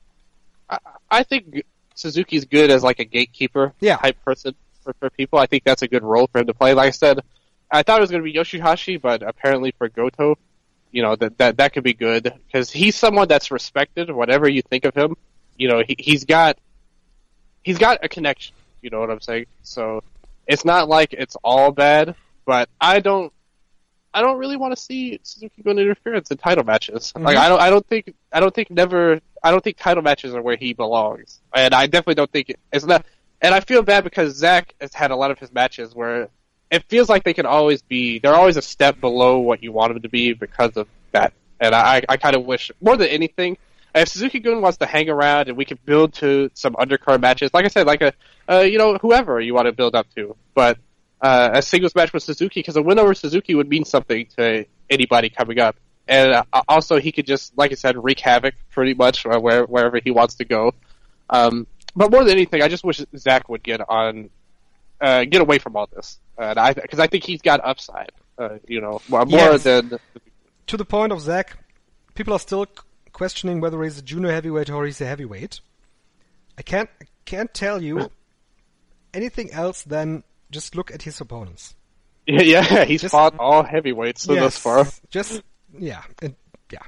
I, I think Suzuki's good as like a gatekeeper yeah. type person. For, for people, I think that's a good role for him to play. Like I said, I thought it was going to be Yoshihashi, but apparently for Goto, you know, that that, that could be good because he's someone that's respected. Whatever you think of him, you know, he, he's got he's got a connection. You know what I'm saying? So it's not like it's all bad, but I don't I don't really want to see Suzuki go into interference in title matches. Mm-hmm. Like I don't I don't think I don't think never I don't think title matches are where he belongs, and I definitely don't think it, it's not. And I feel bad because Zach has had a lot of his matches where it feels like they can always be, they're always a step below what you want them to be because of that. And I, I kind of wish, more than anything, if Suzuki Gun wants to hang around and we can build to some undercard matches, like I said, like a, uh, you know, whoever you want to build up to. But uh, a singles match with Suzuki, because a win over Suzuki would mean something to anybody coming up. And uh, also he could just, like I said, wreak havoc pretty much where, wherever he wants to go. Um, But more than anything, I just wish Zach would get on, uh, get away from all this, and I because I think he's got upside, uh, you know, more yes. than. To the point of Zach, people are still questioning whether he's a junior heavyweight or he's a heavyweight. I can't I can't tell you anything else than just look at his opponents. Yeah, yeah he's just, fought all heavyweights so yes, thus far. Just yeah, it, yeah.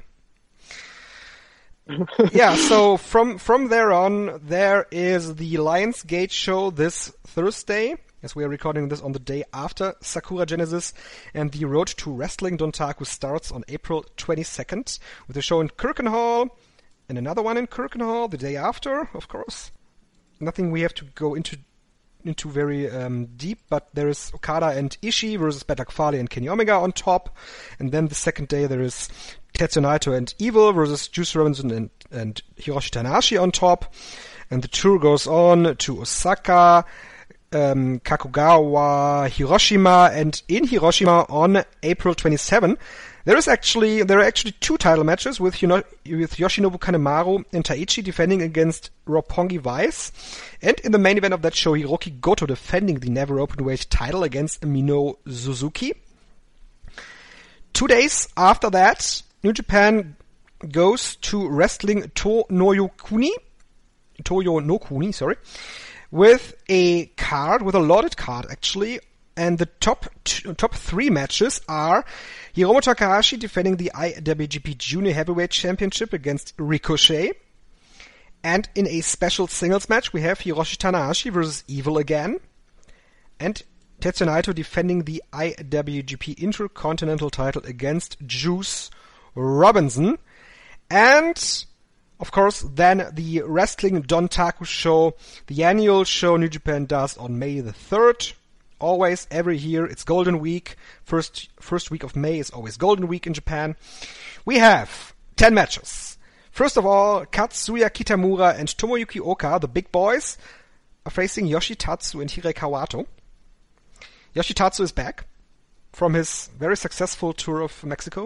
yeah, so from from there on, there is the Lionsgate show this Thursday, as we are recording this on the day after Sakura Genesis, and the Road to Wrestling Dontaku starts on April twenty-second, with a show in Kirkenhall, and another one in Kirkenhall the day after, of course. Nothing we have to go into into very um, deep, but there is Okada and Ishii versus Bad Luck Fale and Kenny Omega on top, and then the second day there is Tetsuya Naito and Evil versus Juice Robinson and, and Hiroshi Tanahashi on top. And the tour goes on to Osaka, um, Kakogawa, Hiroshima, and in Hiroshima on April twenty-seventh, there is actually, there are actually two title matches with, you know, with Yoshinobu Kanemaru and Taichi defending against Roppongi Vice. And in the main event of that show, Hiroki Goto defending the Never Openweight title against Minoru Suzuki. Two days after that, New Japan goes to Wrestling To no Kuni, Toyo no Kuni, sorry, with a card, with a loaded card actually, and the top two, top three matches are Hiromu Takahashi defending the I W G P Junior Heavyweight Championship against Ricochet, and in a special singles match we have Hiroshi Tanahashi versus Evil again, and Tetsuya Naito defending the I W G P Intercontinental title against Juice Robinson. And of course then the Wrestling Dontaku show, the annual show New Japan does on May the third. Always, every year, it's Golden Week. First first week of May is always Golden Week in Japan. We have ten matches. First of all, Katsuya Kitamura and Tomoyuki Oka, the big boys, are facing Yoshitatsu and Hirei Kawato. Yoshitatsu is back from his very successful tour of Mexico.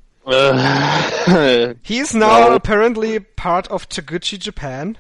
Uh, he is now no. apparently part of Taguchi Japan.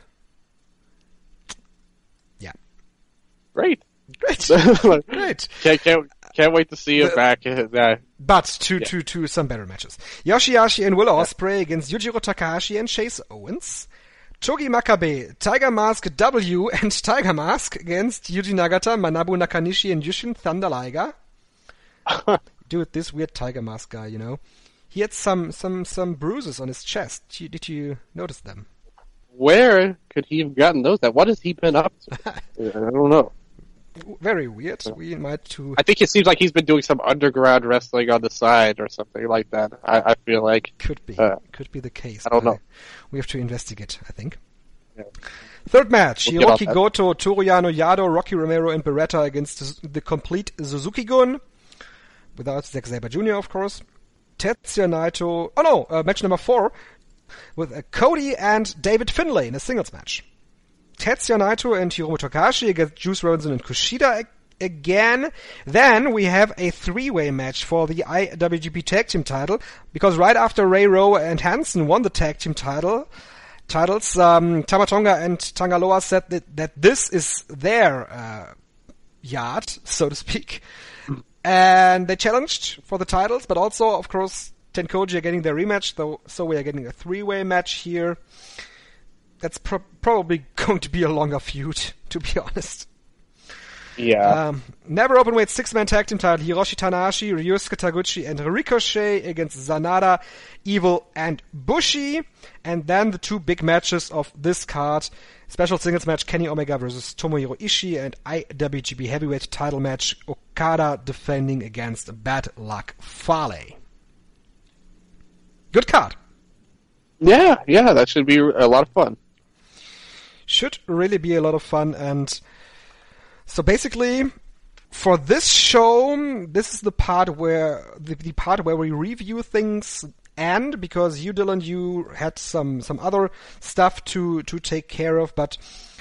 Yeah. Great. Great. Great. Can't, can't, can't wait to see him the, back. Uh, But to, Yeah. to, to some better matches. Yoshihashi and Will Ospreay against Yujiro Takahashi and Chase Owens. Togi Makabe, Tiger Mask W and Tiger Mask against Yuji Nagata, Manabu Nakanishi and Yushin Thunder Liger. Dude, this weird Tiger Mask guy, you know. He had some, some, some bruises on his chest. Did you, did you notice them? Where could he have gotten those at? What has he been up to? I don't know. Very weird. We might to... I think it seems like he's been doing some underground wrestling on the side or something like that. I, I feel like. Could be. Uh, Could be the case. I don't know. We have to investigate, I think. Yeah. Third match. We'll get on Hiroki that. Goto, Toriyano Yado, Rocky Romero, and Beretta against the complete Suzuki-gun. Without Zack Sabre Junior, of course. Tetsuya Naito... Oh no! Uh, match number four. With uh, Cody and David Finlay in a singles match. Tetsuya Naito and Hiromu Takahashi against Juice Robinson and Kushida ag- again. Then we have a three-way match for the I W G P Tag Team title, because right after Ray Rowe and Hansen won the Tag Team title, titles, um, Tamatonga and Tangaloa said that, that this is their uh, yard, so to speak. And they challenged for the titles, but also, of course, Tenkoji are getting their rematch, though, so we are getting a three-way match here. That's pro- probably going to be a longer feud, to be honest. Yeah. Um, never openweight six-man tag team title: Hiroshi Tanahashi, Ryusuke Taguchi, and Ricochet against Sanada, Evil, and Bushi. And then the two big matches of this card: special singles match Kenny Omega versus Tomohiro Ishii, and I W G P Heavyweight title match Okada defending against Bad Luck Fale. Good card. Yeah, yeah, that should be a lot of fun. Should really be a lot of fun. And so basically, for this show, this is the part where the, the part where we review things. And because you, Dylan, you had some some other stuff to to take care of, but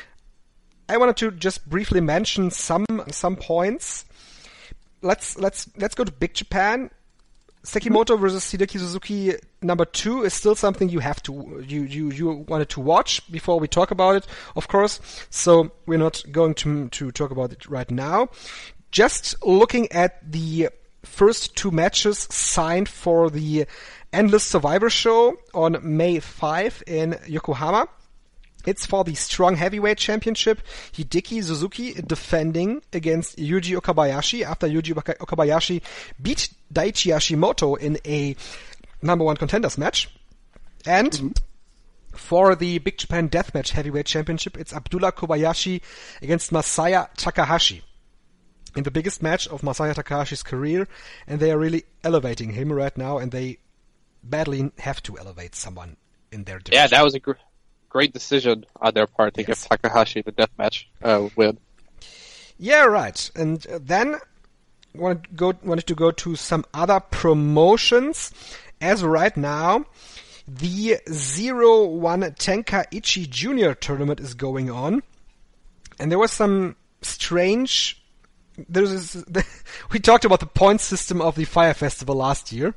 I wanted to just briefly mention some some points. Let's let's let's go to Big Japan. Sekimoto versus Hideki Suzuki number two is still something you have to you, you you wanted to watch before we talk about it, of course. So we're not going to to talk about it right now. Just looking at the first two matches signed for the Endless Survivor show on May fifth in Yokohama. It's for the Strong Heavyweight Championship. Hideki Suzuki defending against Yuji Okabayashi after Yuji Okabayashi beat Daichi Hashimoto in a number one contenders match. And mm-hmm. for the Big Japan Deathmatch Heavyweight Championship, it's Abdullah Kobayashi against Masaya Takahashi in the biggest match of Masaya Takahashi's career. And they are really elevating him right now, and they badly have to elevate someone in their division. Yeah, that was a gr- great decision on their part to Yes. give Takahashi the deathmatch uh, win. Yeah, right. And uh, then wanted to go wanted to go to some other promotions. As right now, the Zero One Tenkaichi Junior tournament is going on, and there was some strange. There's this, we talked about the point system of the Fire Festival last year,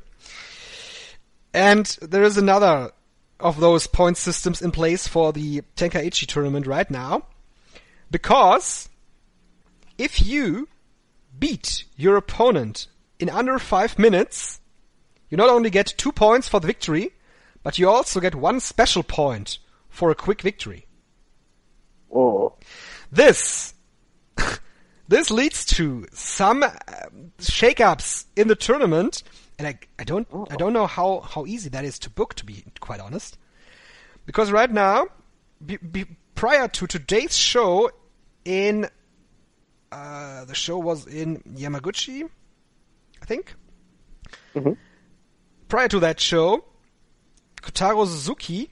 and there is another of those point systems in place for the Tenkaichi tournament right now, because if you beat your opponent in under five minutes, you not only get two points for the victory, but you also get one special point for a quick victory. Whoa. This this leads to some uh, shakeups in the tournament. And I, I don't, I don't know how, how easy that is to book, to be quite honest. Because right now, be, be, prior to today's show in, uh, the show was in Yamaguchi, I think. Mm-hmm. Prior to that show, Kotaro Suzuki,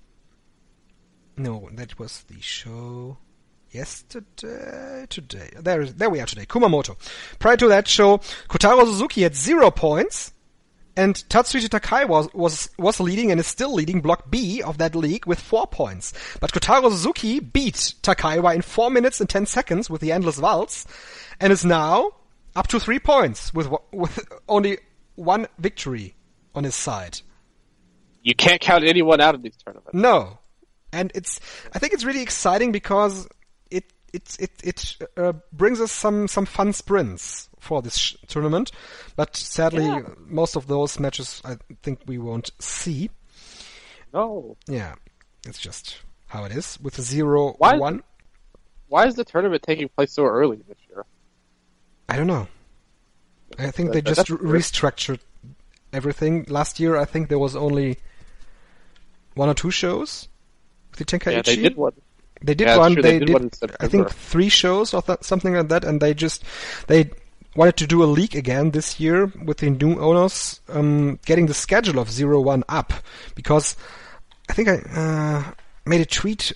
no, that was the show yesterday, today, there, there we are today, Kumamoto. Prior to that show, Kotaro Suzuki had zero points. And Tatsushi Takai was, was, was leading and is still leading Block B of that league with four points. But Kotaro Suzuki beat Takaiwa in four minutes and ten seconds with the Endless Waltz and is now up to three points with, with only one victory on his side. You can't count anyone out of these tournaments. No. And it's, I think it's really exciting because it it it it uh, brings us some some fun sprints for this sh- tournament, but sadly Yeah. most of those matches I think we won't see. No. Yeah, it's just how it is with zero Why- one. Why is the tournament taking place so early this year? I don't know. I think they That- just that's re- restructured everything. Last year, I think there was only one or two shows with the Tenkaichi. Yeah, they did one. They did Yeah, one. sure, they, they did did, one in I think, September. three shows or th- something like that, and they just they wanted to do a league again this year with the new owners, um, getting the schedule of zero one up, because I think I uh, made a tweet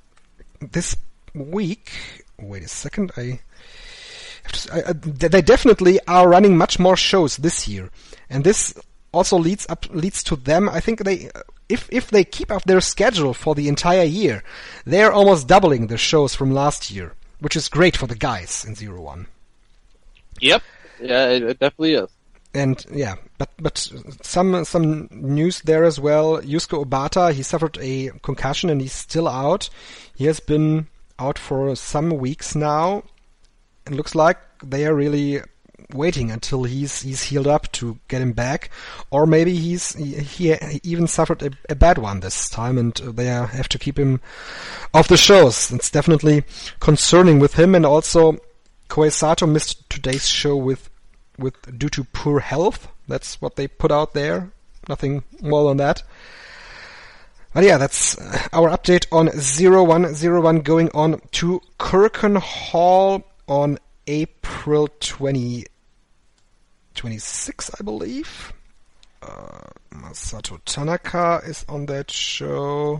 this week. Wait a second, I. have to s- I- I- They definitely are running much more shows this year, and this also leads up leads to them. I think they, if if they keep up their schedule for the entire year, they're almost doubling the shows from last year, which is great for the guys in Zero One. Yep. Yeah, it, it definitely is. And yeah, but but some some news there as well. Yusuke Obata, he suffered a concussion and he's still out. He has been out for some weeks now. It looks like they are really waiting until he's he's healed up to get him back, or maybe he's he, he even suffered a, a bad one this time, and they have to keep him off the shows. It's definitely concerning with him, and also Koei Sato missed today's show with with due to poor health. That's what they put out there. Nothing more than that. But yeah, that's our update on zero one zero one going on to Korakuen Hall on April twentieth, twenty-sixth, I believe. Uh, Masato Tanaka is on that show.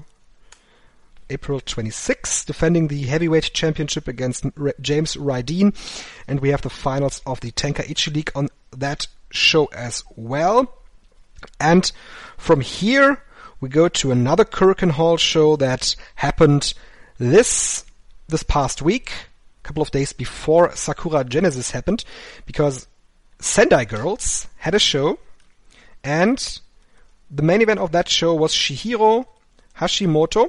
April twenty-sixth, defending the heavyweight championship against R- James Rydeen. And we have the finals of the Tenkaichi League on that show as well. And from here, we go to another Korakuen Hall show that happened this this past week, a couple of days before Sakura Genesis happened, because Sendai Girls had a show, and the main event of that show was Shihiro Hashimoto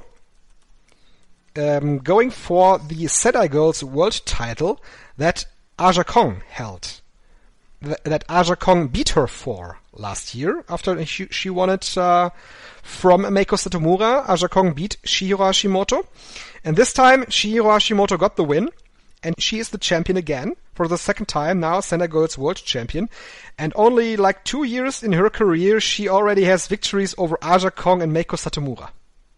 um, going for the Sendai Girls world title that Aja Kong held. Th- that Aja Kong beat her for last year after she, she won it uh, from Meiko Satomura. Aja Kong beat Shihiro Hashimoto, and this time Shihiro Hashimoto got the win, and she is the champion again for the second time now, Sendai Girls World Champion. And only like two years in her career, she already has victories over Aja Kong and Meiko Satomura.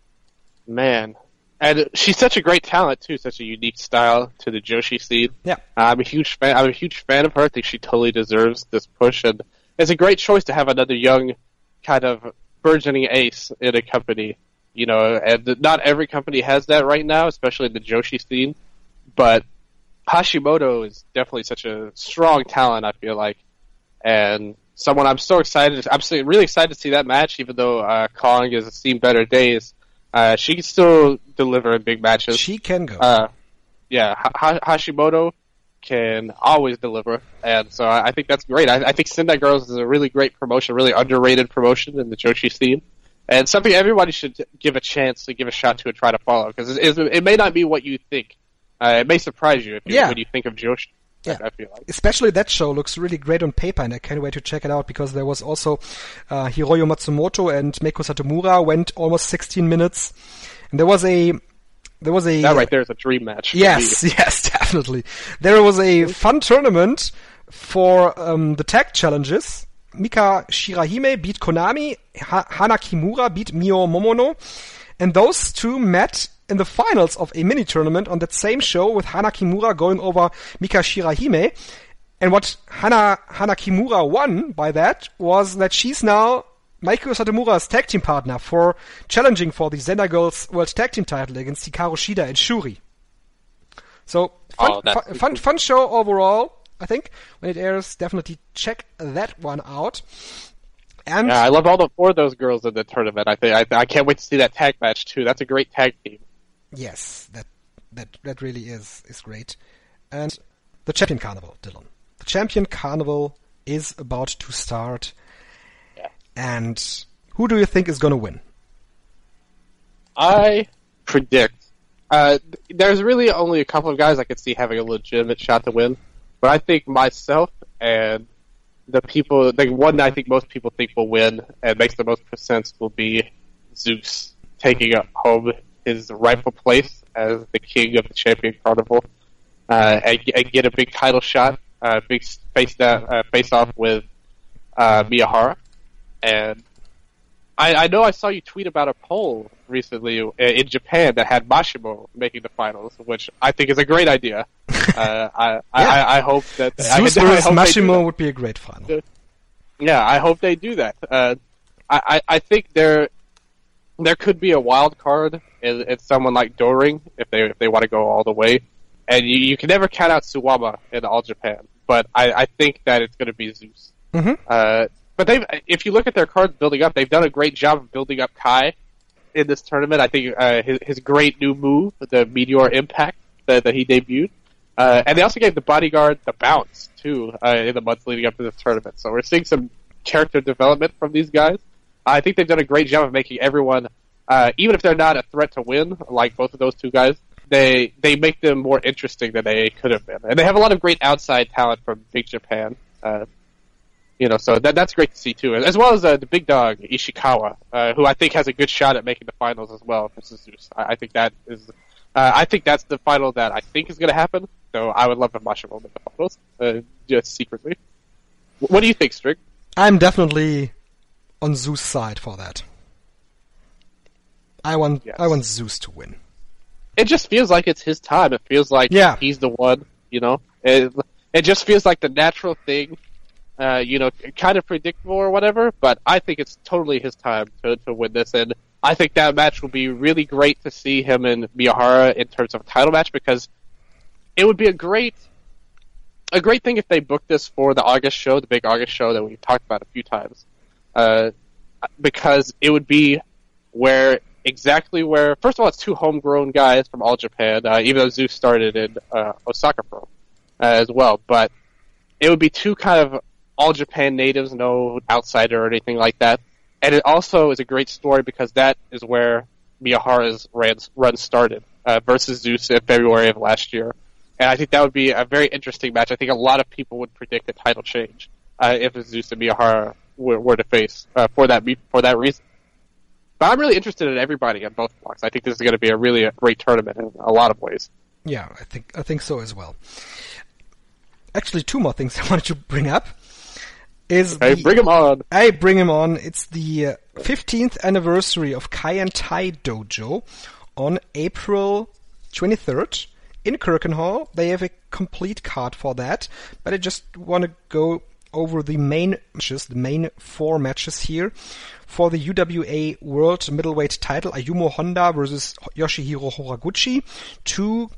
Man. And she's such a great talent too, such a unique style to the Joshi scene. Yeah. I'm a huge fan. I'm a huge fan of her. I think she totally deserves this push, and it's a great choice to have another young, kind of burgeoning ace in a company. You know, and not every company has that right now, especially in the Joshi scene. But Hashimoto is definitely such a strong talent, I feel like, and someone I'm so excited. I'm so, really excited to see that match, even though uh, Kong has seen better days. Uh, she can still deliver in big matches. She can go. Uh, yeah, ha- Hashimoto can always deliver, and so I, I think that's great. I, I think Sendai Girls is a really great promotion, really underrated promotion in the Joshi scene, and something everybody should give a chance to give a shot to and try to follow, because it, it may not be what you think. Uh, it may surprise you if you, Yeah. when you think of Joshi. Yeah. I feel like. Especially that show looks really great on paper, and I can't wait to check it out, because there was also uh, Hiroyo Matsumoto and Meiko Satomura went almost sixteen minutes, and there was a there was a That right there is a dream match. for yes me. yes definitely there was a fun tournament for um, the tag challenges. Mika Shirahime beat Konami, ha- Hana Kimura beat Mio Momono, and those two met in the finals of a mini tournament on that same show, with Hana Kimura going over Mika Shirahime. And what Hana, Hana Kimura won by that was that she's now Meiko Satomura's tag team partner for challenging for the Sendai Girls World Tag Team title against Hikaru Shida and Shuri. So, fun, Oh, that's fun, fun, fun show overall, I think. When it airs, definitely check that one out. And Yeah, I love all the four of those girls in the tournament. I think I, I can't wait to see that tag match too. That's a great tag team. yes, that that that really is is great. And the Champion Carnival, Dylan. The Champion Carnival is about to start. Yeah. And who do you think is going to win? I predict Uh, there's really only a couple of guys I could see having a legitimate shot to win, but I think myself and the people, the one I think most people think will win and makes the most sense will be Zeus taking up home his rightful place as the king of the Champion Carnival, uh, and, and get a big title shot, uh, big face that uh, face off with uh, Miyahara. And I, I know I saw you tweet about a poll recently in Japan that had Mashimo making the finals, which I think is a great idea. Uh, I, yeah. I, I hope that Zeus I, versus I Mashimo would be a great final. Yeah, I hope they do that. Uh, I, I think there there could be a wild card in, in someone like Doring if they if they want to go all the way, and you, you can never count out Suwama in All Japan. But I, I think that it's going to be Zeus. Mm-hmm. Uh, but they, if you look at their cards building up, they've done a great job of building up Kai in this tournament. I think uh, his his great new move, the Meteor Impact that, that he debuted. Uh, and they also gave the bodyguard the bounce, too, uh, in the months leading up to this tournament. So we're seeing some character development from these guys. I think they've done a great job of making everyone, uh, even if they're not a threat to win, like both of those two guys, they they make them more interesting than they could have been. And they have a lot of great outside talent from Big Japan. Uh, you know, so that that's great to see, too. As well as uh, the big dog, Ishikawa, uh, who I think has a good shot at making the finals as well versus Zeus. I, I think that is... Uh, I think that's the final that I think is going to happen. So I would love to watch it in the finals, uh, just secretly. What do you think, Strick? I'm definitely on Zeus' side for that. I want yes. I want Zeus to win. It just feels like it's his time. It feels like yeah. he's the one. You know, it, it just feels like the natural thing. Uh, you know, kind of predictable or whatever. But I think it's totally his time to to win this, and I think that match will be really great to see him and Miyahara in terms of a title match, because it would be a great a great thing if they booked this for the August show, the big August show that we've talked about a few times. Uh, because it would be where exactly where, first of all, it's two homegrown guys from All Japan, uh, even though Zeus started in uh, Osaka Pro uh, as well. But it would be two kind of All Japan natives, no outsider or anything like that. And it also is a great story because that is where Miyahara's run started uh, versus Zeus in February of last year. And I think that would be a very interesting match. I think a lot of people would predict a title change uh, if Zeus and Miyahara were, were to face uh, for that for that reason. But I'm really interested in everybody on both blocks. I think this is going to be a really a great tournament in a lot of ways. Yeah, I think I think so as well. Actually, two more things I wanted to bring up. Is hey, the, bring him on. Hey, bring him on. It's the uh, fifteenth anniversary of Kaientai Dojo on April twenty-third in Kirkenhall. They have a complete card for that, but I just want to go over the main matches, the main four matches here. For the U W A World Middleweight title, Ayumu Honda versus Yoshihiro Horaguchi. Two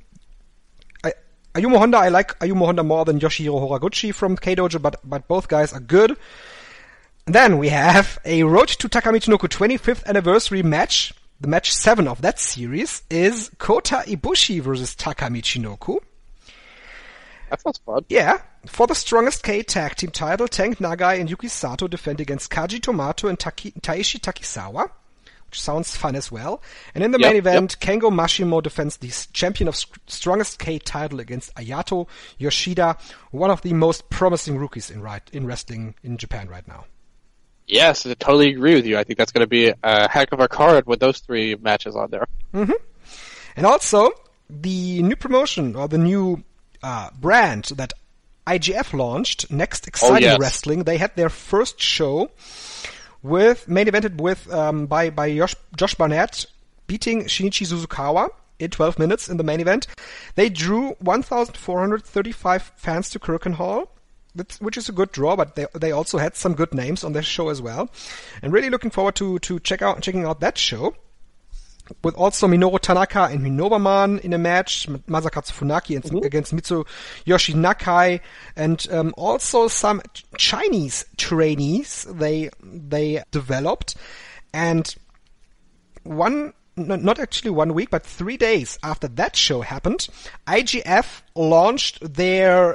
Ayumu Honda, I like Ayumu Honda more than Yoshihiro Horaguchi from K-Dojo, but, but both guys are good. And then we have a Road to Takamichinoku twenty-fifth anniversary match. The match seven of that series is Kota Ibushi versus Takamichinoku. That sounds fun. Yeah. For the Strongest K tag team title, Tank Nagai and Yuki Sato defend against Kaji Tomato and Taki, Taishi Takisawa. Which sounds fun as well. And in the yep, main event, yep. Kengo Mashimo defends the champion of Strongest K title against Ayato Yoshida, one of the most promising rookies in right in wrestling in Japan right now. Yes, I totally agree with you. I think that's going to be a heck of a card with those three matches on there. Mm-hmm. And also, the new promotion, or the new uh, brand that I G F launched, Next Exciting oh, yes. Wrestling, they had their first show with main evented with um, by by Josh, Josh Barnett beating Shinichi Suzukawa in twelve minutes in the main event. They drew one thousand four hundred thirty-five fans to Kirkenhall, which is a good draw, but they they also had some good names on their show as well. And really looking forward to to check out checking out that show. With also Minoru Tanaka and Minobaman in a match, Masakatsu Funaki mm-hmm. against Mitsuyoshi Nakai, and um, also some Chinese trainees they they developed. And one, not actually one week, but three days after that show happened, I G F launched their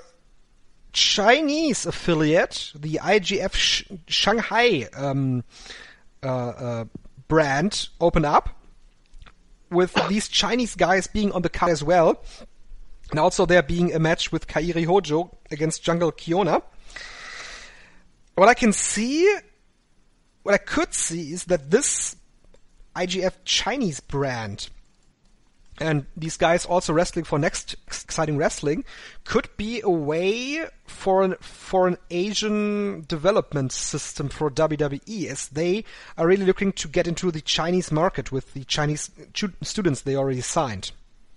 Chinese affiliate, the I G F Sh- Shanghai um, uh, uh, brand, opened up. with these Chinese guys being on the card as well. And also there being a match with Kairi Hojo against Jungle Kiona. What I can see, what I could see is that this I G F Chinese brand, and these guys also wrestling for Next Exciting Wrestling, could be a way for an for an Asian development system for W W E, as they are really looking to get into the Chinese market with the Chinese stu- students they already signed.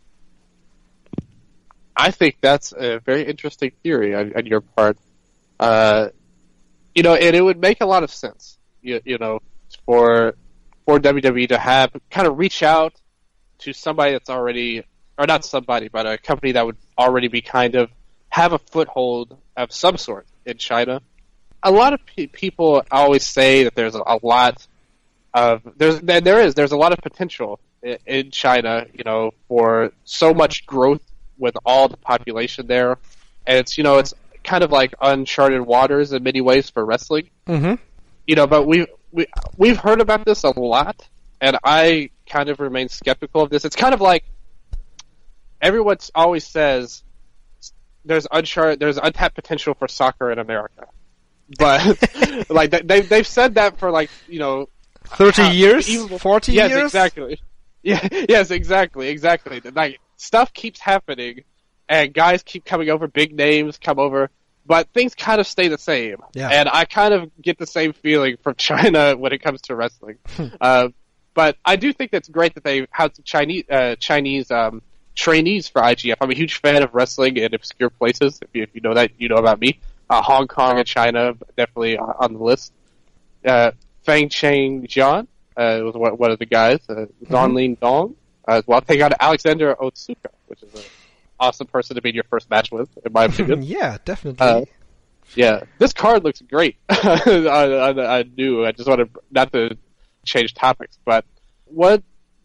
I think that's a very interesting theory on, on your part. Uh, you know, and it would make a lot of sense, you, you know, for for W W E to have kind of reach out to somebody that's already, or not somebody, but a company that would already be kind of have a foothold of some sort in China. A lot of pe- people always say that there's a lot of there's there is there's a lot of potential in, in China, you know, for so much growth with all the population there, and it's you know it's kind of like uncharted waters in many ways for wrestling. Mm-hmm. You know, but we we we've heard about this a lot, and I kind of remain skeptical of this. It's kind of like everyone always says there's uncharted, there's untapped potential for soccer in America, but like they they've said that for like you know thirty how, years, even, forty yes, years. Yes, exactly. Yeah, yes, exactly, exactly. Like stuff keeps happening, and guys keep coming over, big names come over, but things kind of stay the same. Yeah. And I kind of get the same feeling from China when it comes to wrestling. uh, but I do think that's great that they have some Chinese uh, Chinese um, trainees for I G F. I'm a huge fan of wrestling in obscure places. If you, if you know that, you know about me. Uh, Hong Kong and China definitely on the list. Uh, Fang Cheng Jian uh, was one, one of the guys. Uh, Mm-hmm. Zonlin Dong uh, as well. They got Alexander Otsuka, which is an awesome person to be in your first match with, in my opinion. Yeah, definitely. Uh, yeah, this card looks great. I, I, I knew. I just want to not to change topics, but what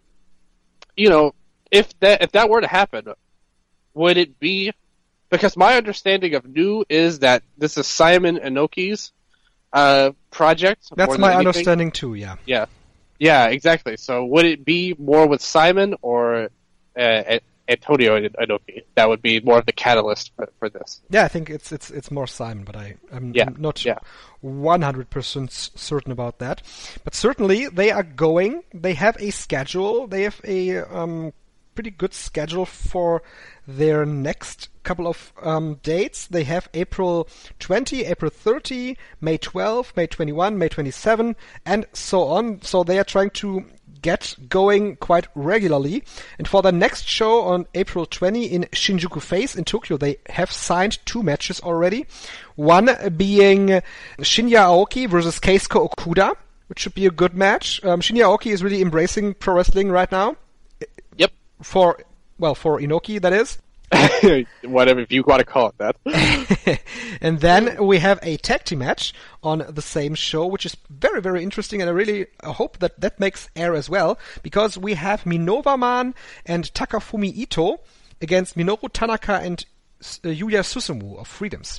you know, if that if that were to happen, would it be because my understanding of New is that this is Simon Inoki's uh, project. That's my understanding too. Yeah. Yeah, yeah, exactly. So would it be more with Simon or uh, Antonio Inoki? That would be more of the catalyst for, for this. Yeah, I think it's it's it's more Simon, but I I'm Yeah, not yeah. one hundred percent certain about that. But certainly they are going. They have a schedule. They have a um, pretty good schedule for their next couple of um, dates. They have April twentieth, April thirtieth, May twelfth, May twenty-first, May twenty-seventh, and so on. So they are trying to get going quite regularly. And for the next show on April twentieth in Shinjuku Face in Tokyo, they have signed two matches already. One being Shinya Aoki versus Keisuke Okuda, which should be a good match. Um, Shinya Aoki is really embracing pro wrestling right now. Yep. For, well, for Inoki, that is. Whatever, if you want to call it that. And then we have a tag team match on the same show, which is very, very interesting, and I really hope that that makes air as well, because we have Minova Man and Takafumi Ito against Minoru Tanaka and uh, Yuya Susumu of Freedoms.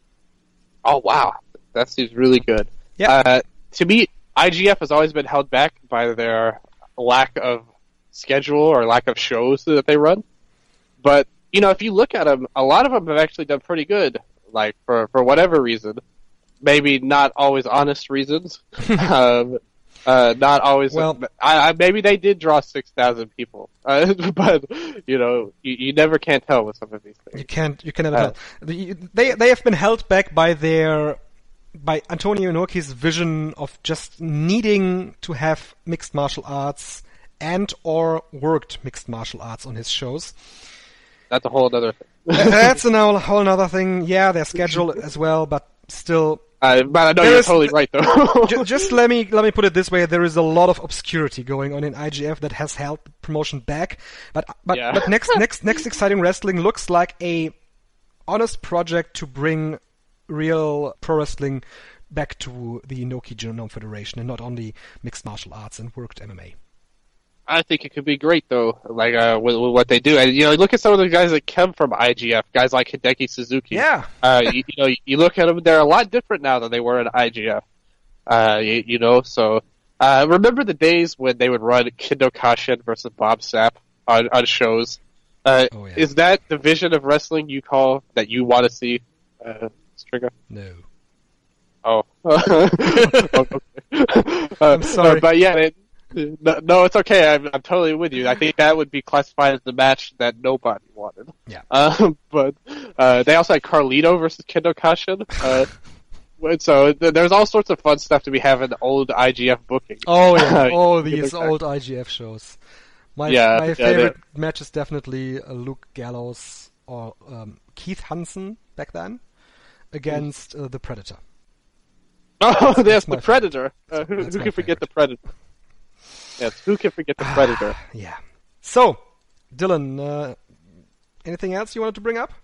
Oh, wow. That seems really good. Yeah. Uh, to me, I G F has always been held back by their lack of schedule or lack of shows that they run. But, you know, if you look at them, a lot of them have actually done pretty good, like, for, for whatever reason. Maybe not always honest reasons. um, uh, not always... Well, I, I, maybe they did draw six thousand people. Uh, but, you know, you, you never can tell with some of these things. You can't, you can never Uh, tell. The- They, they have been held back by their, by Antonio Inoki's vision of just needing to have mixed martial arts and or worked mixed martial arts on his shows. That's a whole other thing. That's a whole, whole other thing. Yeah, their schedule as well, but still. Uh, but I know There you're is- totally right, though. Ju- just let me let me put it this way: there is a lot of obscurity going on in I G F that has held the promotion back. But but Yeah. but next next next exciting wrestling looks like a honest project to bring real pro wrestling back to the Inoki Genome Federation, and not only mixed martial arts and worked M M A. I think it could be great, though, like uh, with, with what they do. And, you know, look at some of the guys that come from I G F, guys like Hideki Suzuki. Yeah. Uh, you, you know, you look at them, they're a lot different now than they were in I G F. Uh, you, you know, so Uh, remember the days when they would run Kendo Kashin versus Bob Sapp on, on shows? Uh, oh, yeah. Is that the vision of wrestling you call that you want to see, uh, Striga? No. Oh. okay. uh, I'm sorry. Uh, but yeah, it, no, no, it's okay. I'm, I'm totally with you. I think that would be classified as the match that nobody wanted. Yeah. Uh, but uh, they also had Carlito versus Kendo Kashin. Uh, So th- there's all sorts of fun stuff to be having old I G F booking. Oh yeah, all these old I G F shows. My yeah, my yeah, favorite match is definitely uh, Luke Gallows or um, Keith Hansen back then against uh, the Predator. Oh, that's, there's that's the Predator. Uh, who who can forget the Predator? Yes, who can forget the Predator? Yeah. So, Dylan, uh, anything else you wanted to bring up?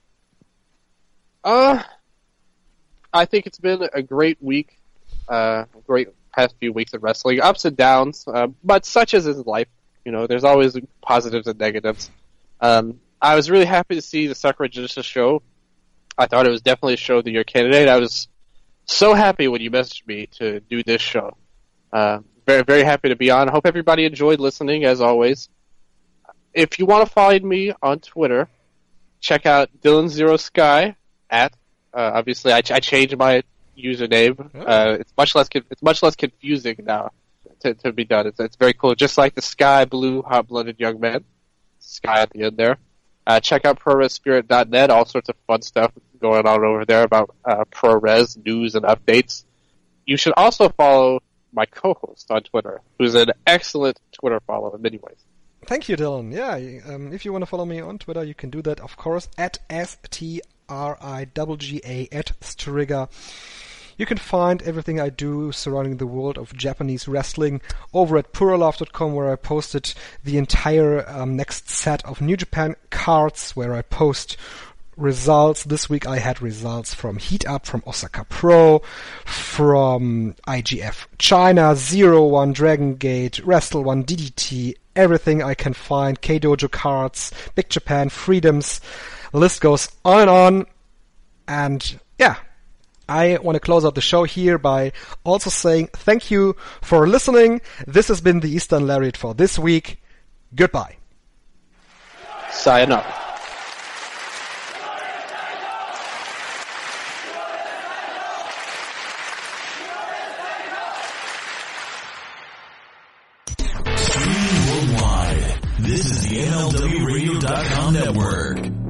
Uh. I think it's been a great week, uh, great past few weeks of wrestling, ups and downs, uh, but such as is life. You know, there's always positives and negatives. Um, I was really happy to see the Sakura Genesis show. I thought it was definitely a show of the year candidate. I was so happy when you messaged me to do this show. Uh, very, very happy to be on. I hope everybody enjoyed listening, as always. If you want to find me on Twitter, check out Dylan Zero Sky at Uh, obviously, I, ch- I changed my username. Oh. Uh, it's much less con- it's much less confusing now to, to be done. It's, it's very cool. Just like the Sky Blue Hot Blooded Young Man, Sky at the end there. Uh, check out pro res spirit dot net. All sorts of fun stuff going on over there about uh, ProRes news and updates. You should also follow my co-host on Twitter, who's an excellent Twitter follow in many ways. Thank you, Dylan. Yeah, um, if you want to follow me on Twitter, you can do that, of course, at S T R I G G A, at Striga. You can find everything I do surrounding the world of Japanese wrestling over at Purolove dot com, where I posted the entire um, next set of New Japan cards, where I post results. This week I had results from Heat Up, from Osaka Pro, from I G F China, Zero One, Dragon Gate, Wrestle One, D D T, everything I can find, K-Dojo cards, Big Japan, Freedoms, the list goes on and on. And yeah, I want to close out the show here by also saying thank you for listening. This has been the Eastern Lariat for this week. Goodbye. Sayonara. Streaming worldwide. This is the N L W radio dot com network.